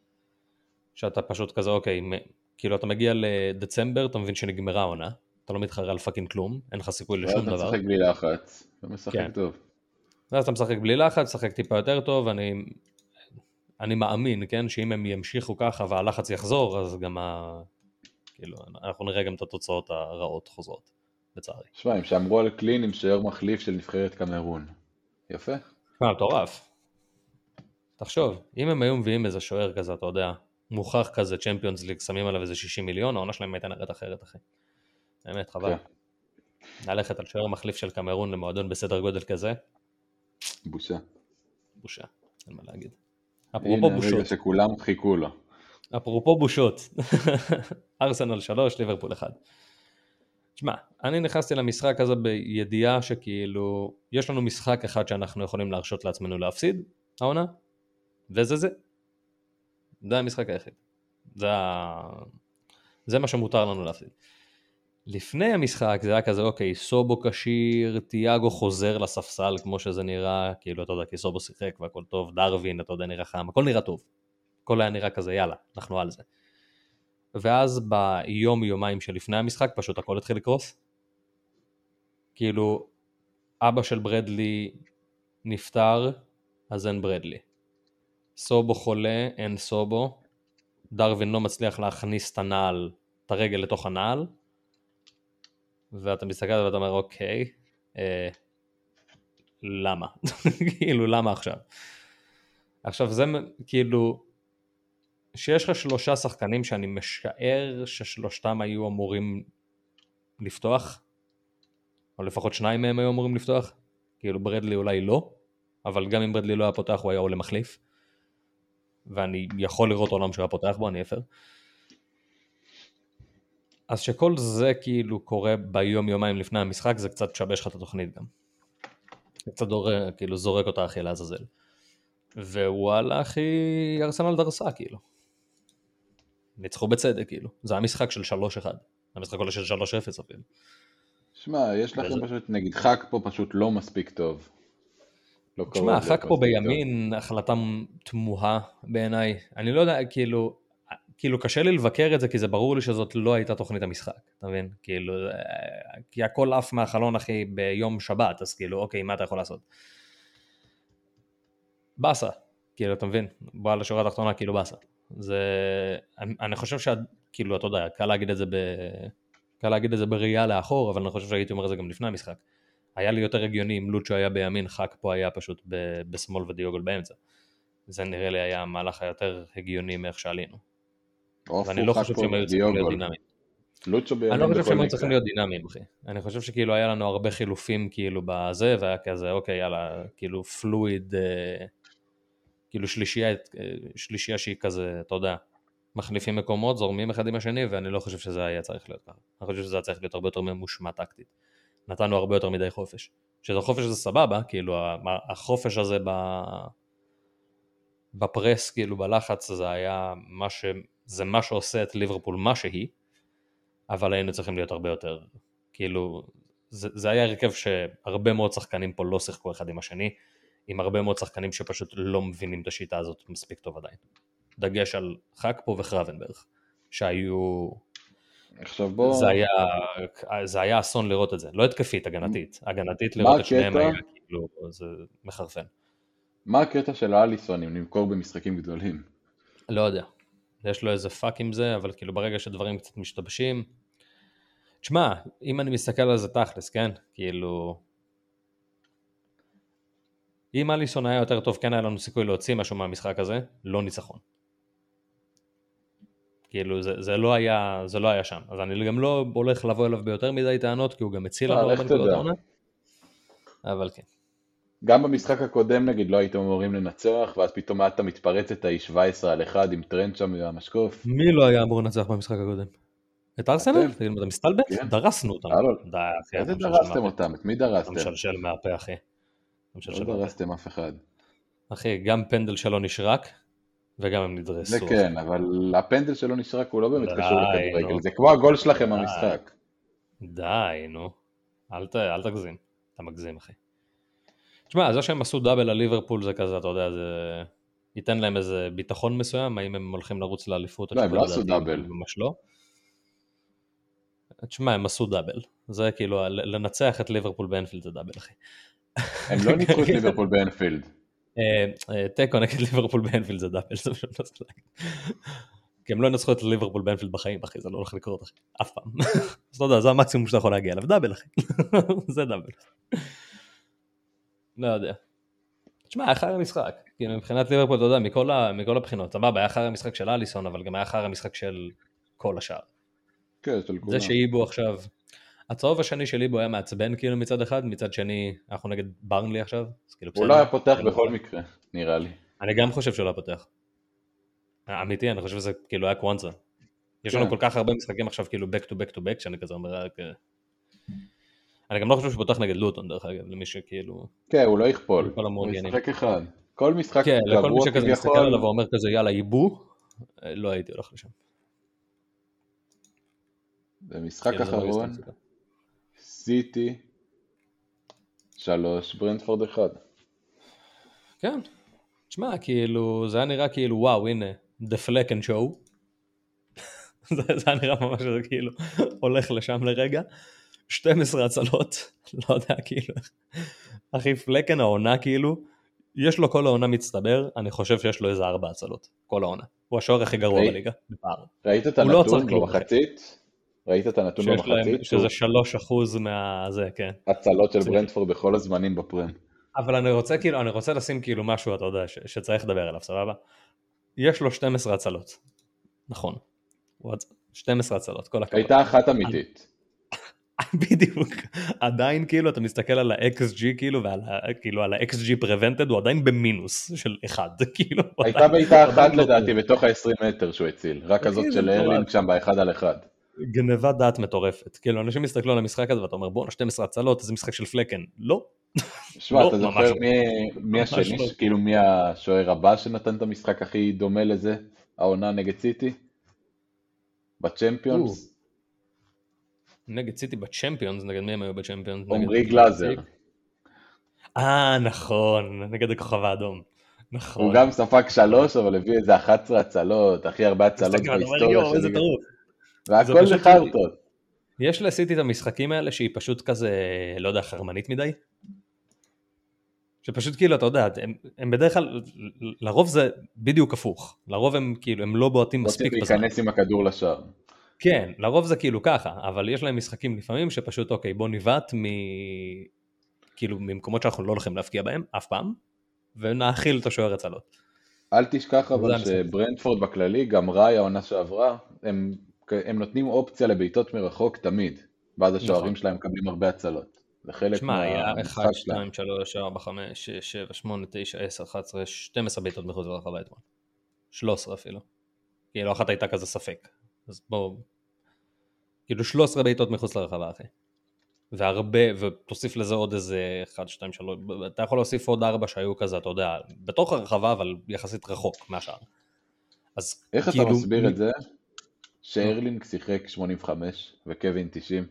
שאתה פשוט כזה, אוקיי, כאילו אתה מגיע לדצמבר, אתה מבין שנגמרה העונה, אתה לא מתחרה על פאקינג כלום, אין לך סיכוי לשום דבר. ואז אתה משחק בלי לחץ, אתה משחק טוב. ואז אתה משחק בלי לחץ, משחק טיפה יותר טוב, אני, אני מאמין, כן, שאם הם ימשיכו ככה והלחץ יחזור, אז גם ה... כאילו, אנחנו נראה גם את התוצאות הרעות חוזרות, לצערי. שמע, הם שאמרו על קלין עם שוער מחליף של נבחרת קמרון. יפה. שמע, מטורף. תחשוב, אם הם היו מביאים איזה שוער כזה, אתה יודע, מוכח כזה, צ'מפיונס ליג, שמים עליו איזה שישים מיליון, העונה שלהם הייתה נראית אחרת, אחי. באמת, חבל. ללכת על שוער מחליף של קמרון למועדון בסדר גודל כזה. בושה. בושה, אין מה להגיד. אפרופו בושות. הנה הרגע שכולם חיכו לו. אפרופו בושות. ארסנל שלוש, ליברפול אחד. תשמע, אני נכנסתי למשחק הזה בידיעה שכאילו, יש לנו משחק אחד שאנחנו יכולים להרשות לעצמנו להפסיד, העונה, וזה זה. זה המשחק היחיד. זה, ה... זה מה שמותר לנו להפסיד. לפני המשחק זה היה כזה, אוקיי, סובו קשיר, תיאגו חוזר לספסל כמו שזה נראה, כאילו אתה יודע, כי סובו שיחק והכל טוב, דרווין, אתה יודע, נראה חם, הכל נראה טוב. הכל היה נראה כזה, יאללה, אנחנו על זה. ואז ביום יומיים שלפני המשחק פשוט הכל התחיל לקרוס. כאילו, אבא של ברדלי נפטר, אז אין ברדלי. סובו חולה, אין סובו. דרווין לא מצליח להכניס את הנעל, את הרגל לתוך הנעל. ואתה מסתכל ואתה אומר, אוקיי, אה, למה? כאילו, למה עכשיו? עכשיו זה כאילו, שיש לך שלושה שחקנים שאני משער ששלושתם היו אמורים לפתוח, או לפחות שניים מהם היו אמורים לפתוח, כאילו ברדלי אולי לא, אבל גם אם ברדלי לא היה פותח הוא היה עולה מחליף, ואני יכול לראות עולם שהוא היה פותח בו, אני אפר. אז שכל זה כאילו קורה ביום יומיים לפני המשחק, זה קצת שווש לך את התוכנית גם. זה קצת דור, כאילו זורק אותה אחי לעזאזל. ווואלה אחי, ארסנל דרסה כאילו. ניצחו בצדק כאילו. זה היה משחק של שלוש אחד. המשחק עולה של שלוש אפס אפילו. שמע, יש לכם וזה... פשוט, נגיד חק פה פשוט לא מספיק טוב. לא שמע, חק פה בימין, טוב. החלטה תמוהה בעיניי. אני לא יודע, כאילו, כאילו קשה לי לבקר את זה, כי זה ברור לי שזאת לא הייתה תוכנית המשחק. אתה מבין? כאילו, כי הכל עף מהחלון אחי ביום שבת, אז כאילו, אוקיי, מה אתה יכול לעשות? בסה, כאילו, אתה מבין? בוא על השורה התחתונה, כאילו, בסה. זה, אני, אני חושב שה, כאילו, אתה יודע, קל להגיד את זה ב... קל להגיד את זה בראייה לאחור, אבל אני חושב שהייתי אומר את זה גם לפני המשחק. היה לי יותר הגיוני אם לוצ'ו היה בימין, חק פה היה פשוט ב- בשמאל ודיוגל באמצע. זה נראה לי היה המהלך היותר הגיוני מאיך שעלינו. ואני לא חושב שהם היו צריכים להיות דינמיים. אני לא חושב שהם היו צריכים להיות דינמיים, אחי. אני חושב שכאילו היה לנו הרבה חילופים כאילו בזה, והיה כזה, אוקיי, יאללה, כאילו פלואיד, כאילו שלישייה, שלישייה שהיא כזה, אתה יודע, מחליפים מקומות, זורמים אחד עם השני, ואני לא חושב שזה היה צריך להיות ככה. אני חושב שזה היה צריך להיות הרבה יותר ממושמע טקטית. נתנו הרבה יותר מדי חופש. שזה חופש הזה סבבה, כאילו החופש הזה בפרס, כאילו בלחץ, זה היה מה ש... זה מה שעושה את ליברפול מה שהיא, אבל היינו צריכים להיות הרבה יותר, כאילו, זה, זה היה הרכב שהרבה מאוד שחקנים פה לא שיחקו אחד עם השני, עם הרבה מאוד שחקנים שפשוט לא מבינים את השיטה הזאת מספיק טוב עדיין. דגש על חק פה וחרבנברג, שהיו... עכשיו בוא... זה היה, זה היה אסון לראות את זה, לא התקפית, הגנתית, הגנתית לראות את שניהם היה כאילו, זה מחרפן. מה הקטע של אליסון אם נמכור במשחקים גדולים? לא יודע, יש לו איזה פאק עם זה, אבל כאילו ברגע שדברים קצת משתבשים, תשמע, אם אני מסתכל על זה תכלס, כן, כאילו, אם אליסון היה יותר טוב, כן היה לנו סיכוי להוציא משהו מהמשחק הזה, לא ניצחון. כאילו זה, זה לא היה, זה לא היה שם. אז אני גם לא הולך לבוא אליו ביותר מדי טענות, כי הוא גם הציל לנו הרבה נקודות עונה. אבל כן. גם במשחק הקודם נגיד לא הייתם אמורים לנצח, ואז פתאום אתה מתפרץ את ה שבע עשרה על אחד עם טרנד שם מהמשקוף. מי לא היה אמור לנצח במשחק הקודם? את ארסנל? אתם? תגיד, אתה מסתלבט? כן. דרסנו אותם. הלו, די, אחי, איזה אתה משלשל דרסתם מהפה. אותם? את מי אתה דרסתם? משלשל מהפה, אחי. אתה לא משלשל מהפה. דרסתם אף אחד. אחי, גם פנדל שלו נשרק, וגם הם נדרסו. זה כן, אבל הפנדל שלו נשרק הוא לא באמת די, קשור לכדורגל, נו. זה כמו הגול שלכם די. במשחק. די, נו. אל, ת, אל תגזים. אתה מגזים, אחי. תשמע, זה שהם עשו דאבל על ליברפול זה כזה, אתה יודע, זה ייתן להם איזה ביטחון מסוים, האם הם הולכים לרוץ לאליפות, לא, הם התשובה לא עשו לדעתי דאבל. ממש לא. תשמע, הם עשו דאבל. זה כאילו, לנצח את ליברפול באנפילד זה דאבל, אחי. הם לא ניצחו את ליברפול באנפילד. טקו נגד ליברפול באנפילד זה דאבל, זה פשוט לא צריך להגיד. כי הם לא ינצחו את ליברפול באנפילד בחיים, אחי, זה לא הולך לקרות, אחי, אף פעם. אז לא יודע, זה המקסימום שאתה יכול להגיע אליו, דאבל, אחי. זה דאבל. לא יודע. תשמע, היה חר המשחק. כאילו, מבחינת ליברפול, אתה יודע, מכל, ה, מכל הבחינות, סבבה, היה חר המשחק של אליסון, אבל גם היה חר המשחק של כל השאר. כן, של כולם. זה שאיבו עכשיו, הצהוב השני של איבו היה מעצבן כאילו מצד אחד, מצד שני, אנחנו נגד ברנלי עכשיו, אז כאילו הוא בסדר. לא היה פותח בכל מקרה, נראה לי. אני גם חושב שהוא לא פותח. אמיתי, אני חושב שזה כאילו היה קוונצה. יש לנו כן. כל כך הרבה משחקים עכשיו כאילו back to back to back, שאני כזה אומר רק... אני גם לא חושב שהוא פותח נגד לוטון, דרך אגב, למי שכאילו... כן, הוא לא יכפול, לכל הוא המעוניינים. משחק אחד. כל משחק כן, לכל מי גרוע שכזה מסתכל כביכול, עליו ואומר כזה יאללה איבו, לא הייתי הולך לשם. במשחק כאילו, זה לא אחרון, מסתכל. סיטי, שלוש, ברנדפורד אחד. כן, תשמע, כאילו, זה היה נראה כאילו, וואו, הנה, the fleck and show. זה זה היה נראה ממש שזה כאילו, הולך לשם לרגע. שתים עשרה הצלות, לא יודע, כאילו, אחי, פלקן העונה, כאילו, יש לו כל העונה מצטבר, אני חושב שיש לו איזה ארבע הצלות, כל העונה. הוא השוער הכי גרוע ראי- בליגה, בפער. ראית את הוא לא הנתון צריך כלום, במחצית? ראית את הנתון שיש להם, במחצית? שזה שלוש אחוז מה... זה, כן. הצלות של זה- ברנדפורד בכל הזמנים בפרם. אבל אני רוצה, כאילו, אני רוצה לשים כאילו משהו, אתה יודע, ש- שצריך לדבר עליו, סבבה? יש לו שתים עשרה הצלות. נכון. הוא הצ- שתים עשרה הצלות, כל הכבוד. הייתה אחת אמיתית. בדיוק. עדיין כאילו אתה מסתכל על ה-אקס ג'י כאילו ועל ה- כאילו על ה-אקס ג'י prevented הוא עדיין במינוס של אחד כאילו. הוא הייתה עדיין- בעיטה הוא עדיין אחת לא לדעתי טוב. בתוך ה-עשרים מטר שהוא הציל, רק אחי, הזאת זה של מטורף. ארלינג שם באחד על אחד. גנבת דעת מטורפת. כאילו אנשים מסתכלו על המשחק הזה ואתה אומר בואנה שתים עשרה הצלות זה משחק של פלקן. לא. שמע, לא, אתה ממש זוכר לא. מי- מי ממש השני, לא. כאילו מי השוער הבא שנתן את המשחק הכי דומה לזה, העונה נגד סיטי? בצ'מפיונס? נגד סיטי בצ'מפיונס, נגד מי הם היו בצ'מפיונס? עומרי נגד- גלאזר. אה נכון, נגד הכוכב האדום. נכון. הוא גם ספג שלוש, אבל הביא איזה אחת עשרה הצלות, הכי הרבה הצלות מסתכל, אתה אומר, בהיסטוריה יואו, איזה של טירוף. זה והכל פשוט- לחרטות. יש לסיטי את המשחקים האלה שהיא פשוט כזה, לא יודע, חרמנית מדי. שפשוט כאילו, אתה יודע, הם, הם בדרך כלל, לרוב זה בדיוק הפוך. לרוב הם כאילו, הם לא בועטים רוצים מספיק בזמן. להיכנס עם הכדור לשער. כן, לרוב זה כאילו ככה, אבל יש להם משחקים לפעמים שפשוט, אוקיי, בוא ניבט מ... כאילו, ממקומות שאנחנו לא הולכים להפקיע בהם, אף פעם, ונאכיל את השוער הצלות. אל תשכח אבל זה המשחק. שברנדפורד בכללי, גם ראי העונה שעברה, הם, הם נותנים אופציה לבעיטות מרחוק תמיד, ואז השוערים נכון. שלהם מקבלים הרבה הצלות. זה חלק שמע, היה מהמשחק אחת, שלהם. שתיים, שלוש, ארבע, חמש, שש, שבע, שמונה, תשע, עשר, אחת עשרה, שתים עשרה בעיטות מחוץ לרחבה אתמול. שלוש עשרה אפילו. כאילו, אחת הייתה כזה ספק. אז בואו... כאילו, שלוש עשרה בעיטות מחוץ לרחבה, אחי. והרבה, ותוסיף לזה עוד איזה אחת, שתיים, שלוש, אתה יכול להוסיף עוד ארבע שהיו כזה, אתה יודע, בתוך הרחבה, אבל יחסית רחוק מהשאר. אז איך אתה כאילו, מסביר מ- את זה שארלינג שיחק שמונים וחמש וקווין תשעים?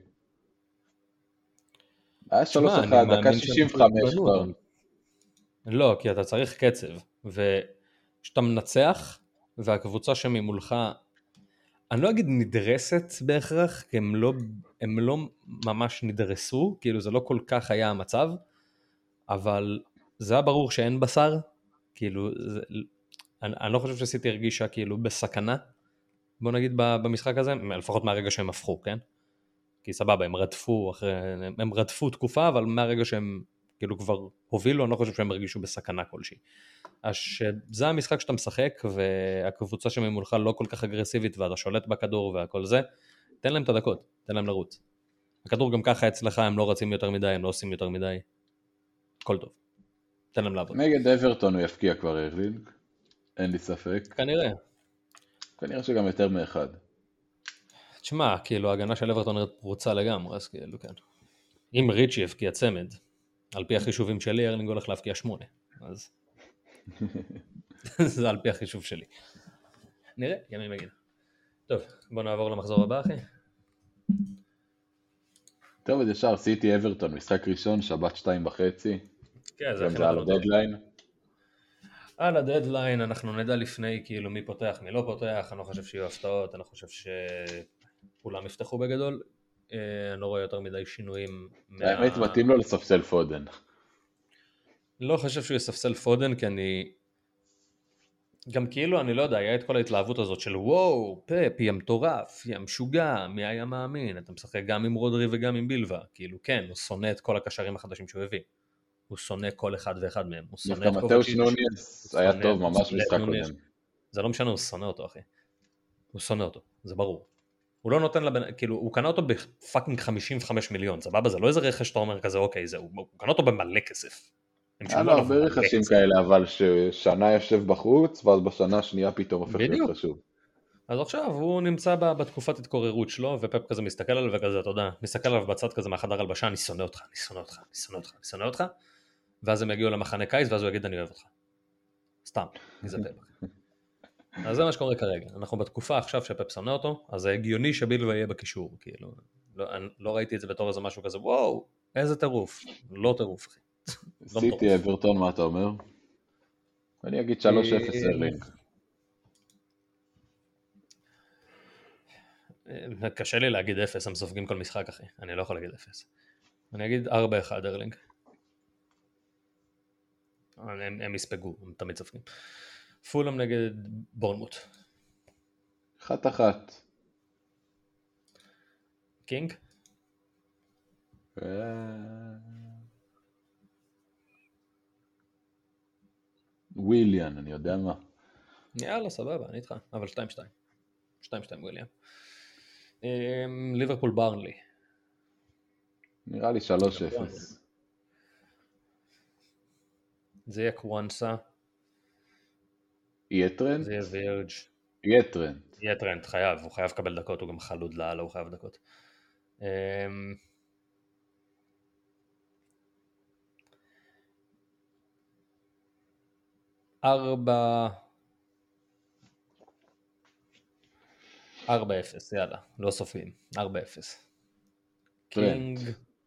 היה שלוש שמע, אני אחת, מאמין דקה שהם שישים וחמש בנו כבר. אותם. לא, כי אתה צריך קצב, וכשאתה מנצח, והקבוצה שממולך, אני לא אגיד נדרסת בהכרח, כי הם לא, הם לא ממש נדרסו, כאילו זה לא כל כך היה המצב, אבל זה היה ברור שאין בשר, כאילו, זה, אני, אני לא חושב שסיטי הרגישה כאילו בסכנה, בוא נגיד במשחק הזה, לפחות מהרגע שהם הפכו, כן? כי סבבה, הם רדפו אחרי, הם רדפו תקופה, אבל מהרגע שהם כאילו כבר הובילו, אני לא חושב שהם הרגישו בסכנה כלשהי. אז שזה המשחק שאתה משחק, והקבוצה שממולך לא כל כך אגרסיבית, ואתה שולט בכדור והכל זה, תן להם את הדקות, תן להם לרוץ. הכדור גם ככה אצלך, הם לא רצים יותר מדי, הם לא עושים יותר מדי, הכל טוב. תן להם לעבוד. נגד אברטון הוא יפקיע כבר ארלינג, אין לי ספק. כנראה. כנראה שגם יותר מאחד. תשמע, כאילו ההגנה של אברטון רוצה לגמרי, אז כאילו כן. אם ריצ'י יפקיע צמד, על פי החישובים שלי, ארלינג הולך להפקיע שמונה, אז זה על פי החישוב שלי. נראה, ימים מגיע. טוב, בוא נעבור למחזור הבא, אחי. טוב, אז ישר, סיטי אברטון, משחק ראשון, שבת שתיים וחצי. כן, זה גם זה על הדדליין. על הדדליין אנחנו נדע לפני כאילו מי פותח, מי לא פותח, אני לא חושב שיהיו הפתעות, אני לא חושב שכולם יפתחו בגדול, אני לא רואה יותר מדי שינויים. האמת, מתאים לו לספסל פודן. לא חושב שהוא יספסל פודן, כי אני... גם כאילו, אני לא יודע, היה את כל ההתלהבות הזאת של וואו, פפ, יא מטורף, יא משוגע, מי היה מאמין, אתה משחק גם עם רודרי וגם עם בילבה, כאילו כן, הוא שונא את כל הקשרים החדשים שהוא הביא, הוא שונא כל אחד ואחד מהם, הוא שונא את מתאוש נוניס היה טוב ממש משחק קודם. זה לא משנה, הוא שונא אותו, אחי, הוא שונא אותו, זה ברור. הוא לא נותן לבן, כאילו, הוא קנה אותו בפאקינג חמישים וחמישה מיליון, סבבה, זה לא איזה רכש שאתה אומר כזה, אוקיי, זהו, הוא קנה אותו במלא כסף. היה לו הרבה רכשים כאלה, אבל ששנה יושב בחוץ, ואז בשנה השנייה פתאום הופך להיות חשוב. אז עכשיו הוא נמצא בתקופת התקוררות שלו, ופפ כזה מסתכל עליו וכזה, אתה יודע, מסתכל עליו בצד כזה מהחדר הלבשה, אני שונא אותך, אני שונא אותך, אני שונא אותך, אני שונא אותך, ואז הם יגיעו למחנה קיץ, ואז הוא יגיד, אני אוהב אותך. סתם, כי זה פפ. אז זה מה שקורה כרגע. אנחנו בתקופה עכשיו שפפ שונא אותו, אז זה הגיוני שבילבה יהיה בקישור, כאילו, לא, לא ראיתי את זה בתור איזה משהו כזה, וואו, איזה טירוף, לא טירוף, אחי. סיטי אברטון, מה אתה אומר? אני אגיד שלוש אפס ארלינג. קשה לי להגיד אפס, הם סופגים כל משחק, אחי. אני לא יכול להגיד אפס. אני אגיד ארבע אחד ארלינג. הם, הם יספגו, הם תמיד סופגים. פולאם נגד בורנמוט. אחת אחת. קינג? וויליאן, אני יודע מה. יאללה, סבבה, אני איתך. אבל שתיים שתיים. שתיים שתיים וויליאן. ליברפול ברנלי. נראה לי שלוש אפס. זה יהיה קוואנסה. יהיה טרנד? זה יהיה וירג'. יהיה טרנד. יהיה טרנד, חייב. הוא חייב לקבל דקות, הוא גם חלוד לעלה, הוא חייב דקות. ארבע... ארבע אפס, יאללה, לא סופים. ארבע אפס. קינג...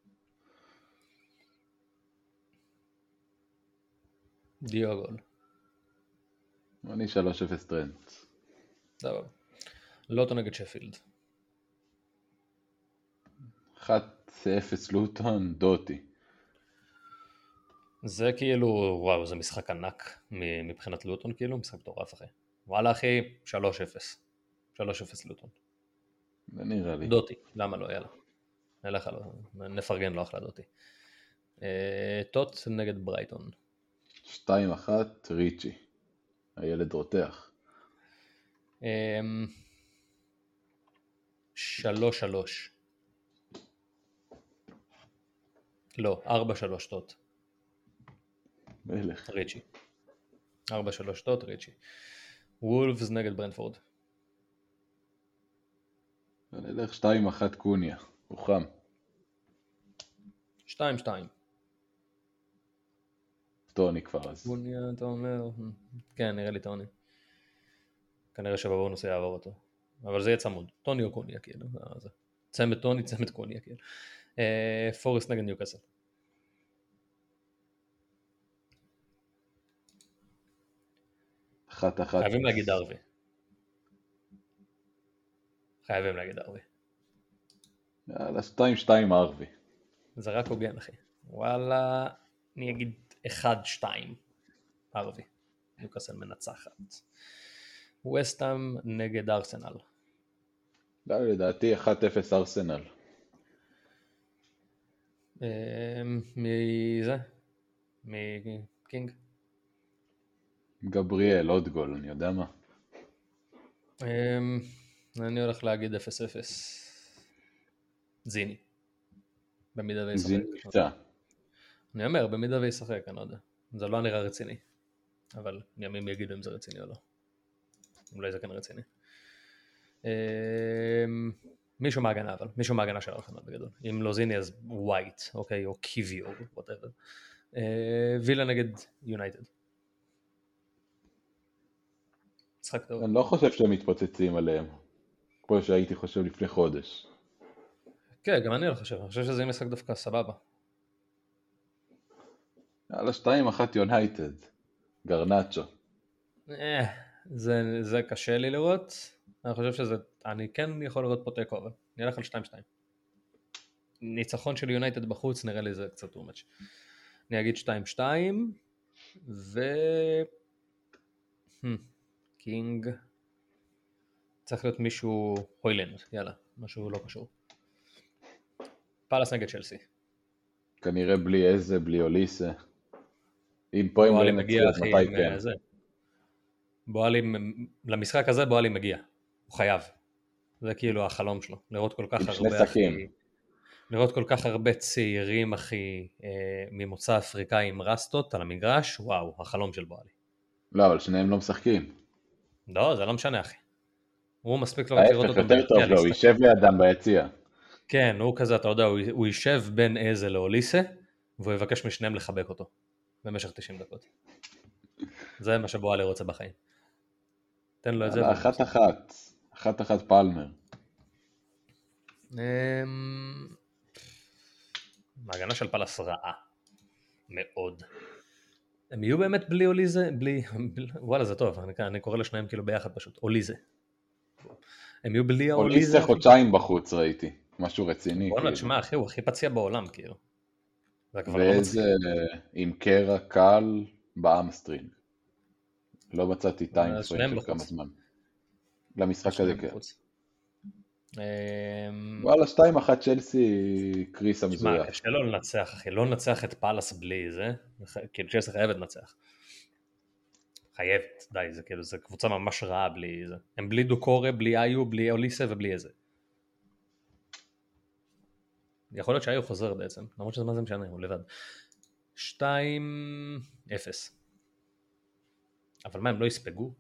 דיוגול. אני שלוש אפס טרנד. טוב. לוטון נגד שפילד. אחת אפס לוטון, דוטי. זה כאילו, וואו, זה משחק ענק מבחינת לוטון, כאילו, משחק מטורף, אחי. וואלה, אחי, שלוש אפס. שלוש אפס לוטון. זה נראה לי. דוטי, למה לא, יאללה. נלך על... נפרגן לו אחלה דוטי. טוט נגד ברייטון. שתיים אחת, ריצ'י. הילד רותח. שלוש שלוש. לא, ארבע שלוש טוט. מלך. ריצ'י. ארבע שלוש טוט, ריצ'י. וולפס נגד ברנפורד. נלך שתיים אחת קוניה. הוא חם. שתיים שתיים. טוני כבר אז. קוניה, אתה אומר? כן, נראה לי טוני. כנראה שבבונוס יעבור אותו. אבל זה יהיה צמוד. טוני או קוניה, כאילו. צמד טוני, צמד קוניה, כאילו. פורסט נגד ניוקאסל. אחת אחת. חייבים להגיד דרבי. חייבים להגיד דרבי. יאללה, שתיים שתיים ארווי. זה רק הוגן, אחי. וואלה, אני אגיד אחד שתיים ארווי. ניוקאסל מנצחת. ווסטהאם נגד ארסנל. לא, לדעתי אחת אפס ארסנל. מי זה? מקינג? גבריאל, עוד גול, אני יודע מה. אני הולך להגיד אפס אפס. זיני. במידה וישחק. זיני קצה. אני אומר, במידה וישחק, אני לא יודע. זה לא נראה רציני, אבל ימים יגידו אם זה רציני או לא. אולי זה כן רציני. מישהו מהגנה אבל, מישהו מהגנה של ארסנל בגדול. אם לא זיני אז ווייט, אוקיי, או קיווי או whatever. וילה נגד יונייטד. משחק טוב. אני לא חושב שהם מתפוצצים עליהם, כמו שהייתי חושב לפני חודש. כן, גם אני לא חושב, אני חושב שזה משחק דווקא סבבה. יאללה, שתיים אחת יונייטד, גרנצ'ו. אה, זה, זה קשה לי לראות, אני חושב שזה, אני כן יכול לראות פה תיקו, אבל אני אלך על שתיים שתיים. ניצחון של יונייטד בחוץ נראה לי זה קצת too much. אני אגיד שתיים שתיים, ו... קינג, צריך להיות מישהו, הוילנד, יאללה, משהו לא קשור. פאלאס נגד צ'לסי. כנראה בלי איזה, בלי אוליסה. אם פה הם לא ינצחו, מתי כן? בועלי, למשחק הזה בועלי מגיע, הוא חייב. זה כאילו החלום שלו, לראות כל כך הרבה אחי, לראות כל כך הרבה צעירים אחי, אה, ממוצא אפריקאי עם רסטות על המגרש, וואו, החלום של בועלי. לא, אבל שניהם לא משחקים. לא, זה לא משנה אחי. הוא מספיק לא רק לראות ההפך, אותו יותר טוב לו, הוא יישב לידם ביציע. כן, הוא כזה, אתה יודע, הוא, הוא יישב בין איזה לאוליסה, והוא יבקש משניהם לחבק אותו, במשך תשעים דקות. זה מה שבועלי רוצה בחיים. תן לו את זה. אחת אחת, אחת אחת פלמר. ההגנה של פלס רעה. מאוד. הם יהיו באמת בלי אוליזה, בלי, וואלה זה טוב, אני, אני קורא לשניהם כאילו ביחד פשוט, אוליזה. הם יהיו בלי האוליזה. אוליזה חודשיים בחוץ ראיתי, משהו רציני. בוא'נה, תשמע אחי, הוא הכי פציע בעולם כאילו. ואיזה עם קרע קל באמסטרינג. לא מצאתי טיים פריים של כמה זמן. למשחק הזה כן. וואלה, שתיים אחת צ'לסי קריסה מזויה. קשה לא לנצח אחי, לא לנצח את פלס בלי זה, כאילו צ'לסי חייבת לנצח. חייבת, די, זה כאילו, זה קבוצה ממש רעה בלי זה. הם בלי דוקורה, בלי איו, בלי אוליסה ובלי איזה. יכול להיות שאיו חוזר בעצם, למרות שזה מה זה משנה, הוא לבד. שתיים אפס. אבל מה, הם לא יספגו?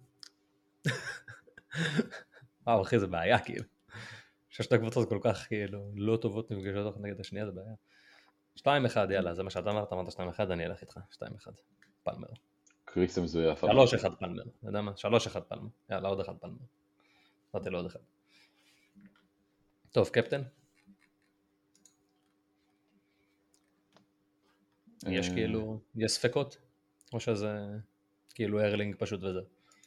וואו אחי, זה בעיה כאילו. ששת הקבוצות כל כך כאילו לא טובות נפגשות אחת נגד השנייה, זה בעיה. שתיים אחד, יאללה, זה מה שאתה אמרת, אמרת שתיים אחד, אני אלך איתך, שתיים אחד, פלמר. קריסה מזויה. שלוש אחד פלמר, אתה יודע מה? שלוש אחד פלמר, יאללה, עוד אחד פלמר. נתתי לו עוד אחד. טוב, קפטן? יש כאילו, יש ספקות? או שזה כאילו ארלינג פשוט וזה?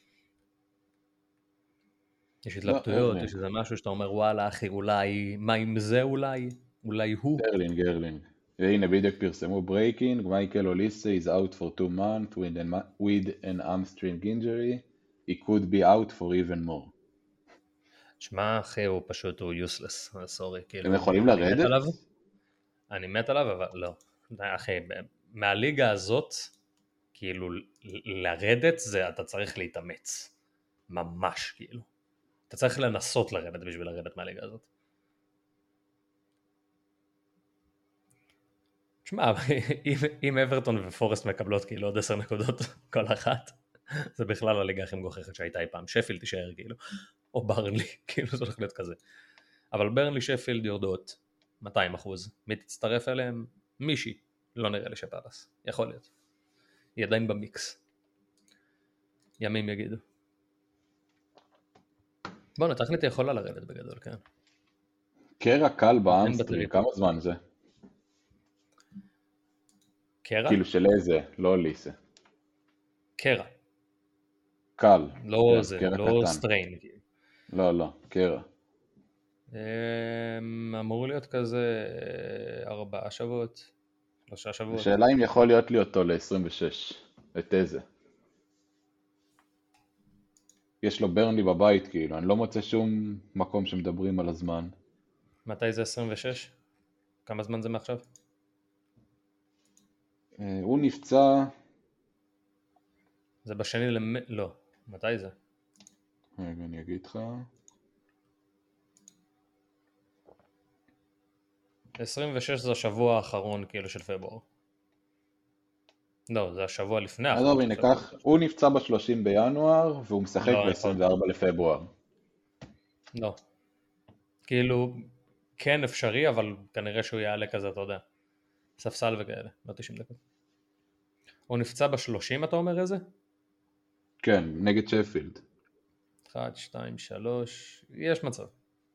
יש התלבטויות, יש איזה משהו שאתה אומר וואלה אחי, אולי, מה עם זה אולי? אולי הוא? ארלינג, ארלינג. והנה בדיוק פרסמו ברייקינג, מייקל אוליסה is out for two months with an, with an hamstring injury, he could be out for even more. שמע אחי, הוא פשוט, הוא useless, סורי. הם יכולים לרדת? אני מת עליו, אבל לא. אחי, מהליגה הזאת, כאילו, לרדת זה, אתה צריך להתאמץ. ממש, כאילו. אתה צריך לנסות לרדת בשביל לרדת מהליגה הזאת. תשמע, אם, אם אברטון ופורסט מקבלות כאילו עוד עשר נקודות כל אחת, זה בכלל הליגה הכי מגוחכת שהייתה אי פעם. שפילד תישאר כאילו, או ברנלי, כאילו זה הולך להיות כזה. אבל ברנלי שפילד יורדות מאתיים אחוז, מי תצטרף אליהם? מישהי, לא נראה לי שפלס, יכול להיות. היא עדיין במיקס. ימים יגידו. בוא נתכנית יכולה לרדת בגדול, כן. קרע קל באמסטרינג, כמה זמן זה? קרע? כאילו של איזה, לא ליסה. קרע. קל. לא זה, לא סטריין. לא, לא, קרע. אמור להיות כזה ארבעה שבועות, שלושה שבועות. השאלה אם יכול להיות לי אותו ל-עשרים ושש, את איזה. יש לו ברנלי בבית כאילו, אני לא מוצא שום מקום שמדברים על הזמן. מתי זה עשרים ושש? כמה זמן זה מעכשיו? הוא נפצע... זה בשני למ... לא, מתי זה? רגע, אני אגיד לך... עשרים ושש זה השבוע האחרון כאילו של פברואר. לא, זה השבוע לפני אז האחרון. הנה, כך, הוא נפצע ב-שלושים בינואר, והוא משחק לא, ב-עשרים וארבעה לפברואר. לא. כאילו, כן אפשרי, אבל כנראה שהוא יעלה כזה, אתה יודע. ספסל וכאלה, לא תשעים דקות. הוא נפצע ב-שלושים, אתה אומר איזה? כן, נגד שפילד. אחת, שתיים, שלוש, יש מצב.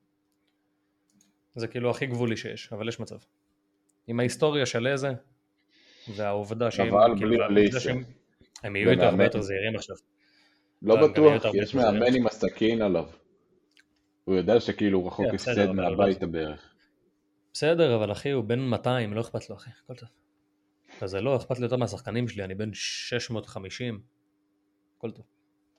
זה כאילו הכי גבולי שיש, אבל יש מצב. עם ההיסטוריה של איזה, והעובדה שהם, אבל כאילו, בלי והעובדה אליסה. שהם, הם יהיו איתו הרבה ומאמן. יותר זהירים עכשיו. לא הם גם יהיו בטוח, יותר כי הרבה יש יותר זהירים מאמן עם עכשיו. הסכין עליו. הוא יודע שכאילו הוא רחוק כן, בסדר, הפסד אבל הוא לא- מהבית בערך. בסדר, אבל אחי, הוא בן מאתיים, לא אכפת לו, אחי, הכל טוב. כזה לא אכפת לי יותר מהשחקנים שלי, אני בן שש מאות וחמישים, הכל טוב.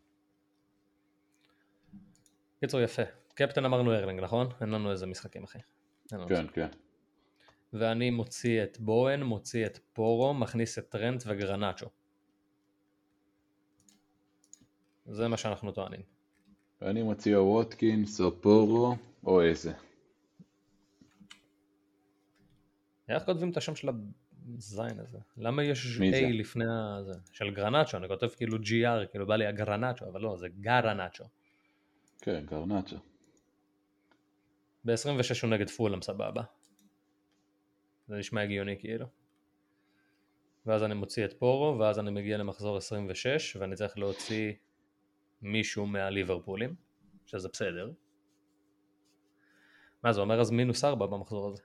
קיצור יפה. קפטן אמרנו ארלינג, נכון? אין לנו איזה משחקים, אחי. אין לנו כן, משחק. כן. ואני מוציא את בואן, מוציא את פורו, מכניס את טרנט וגרנצ'ו. זה מה שאנחנו טוענים. אני מציע ווטקינס או פורו או איזה. איך כותבים את השם של הזין הזה? למה יש מי A זה? לפני הזה? של גרנצ'ו, אני כותב כאילו ג'י אר, כאילו בא לי הגרנצ'ו, אבל לא, זה גרנצ'ו. כן, גרנצ'ו. ב-עשרים ושש הוא נגד פולאם, סבבה. זה נשמע הגיוני כאילו. ואז אני מוציא את פורו, ואז אני מגיע למחזור עשרים ושש, ואני צריך להוציא מישהו מהליברפולים, שזה בסדר. מה זה אומר אז מינוס ארבע במחזור הזה?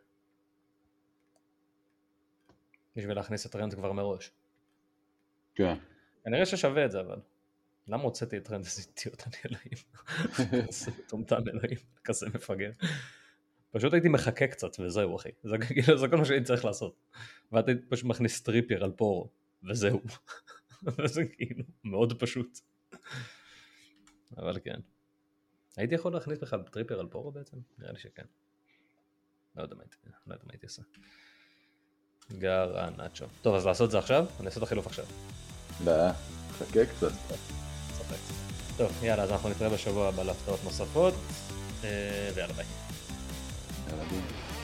בשביל להכניס את טרנט כבר מראש. כן. כנראה ששווה את זה, אבל למה הוצאתי את טרנט? איזה אידיוט אני אלוהים. זה טומטם אלוהים, כזה מפגר. פשוט הייתי מחכה קצת וזהו אחי. זה, זה כל מה שהייתי צריך לעשות. ואתה פשוט מכניס טריפר על פורו, וזהו. זה כאילו מאוד פשוט. אבל כן. הייתי יכול להכניס בכלל טריפר על פורו בעצם? נראה לי שכן. לא יודע מה הייתי, לא יודע מה הייתי עושה. גרנצ'ו. טוב, אז לעשות זה עכשיו? אני אעשה את החילוף עכשיו. לא, חכה קצת. צוחק. טוב, יאללה, אז אנחנו נתראה בשבוע הבא להפתעות נוספות, ויאללה ביי. יאללה, ביי.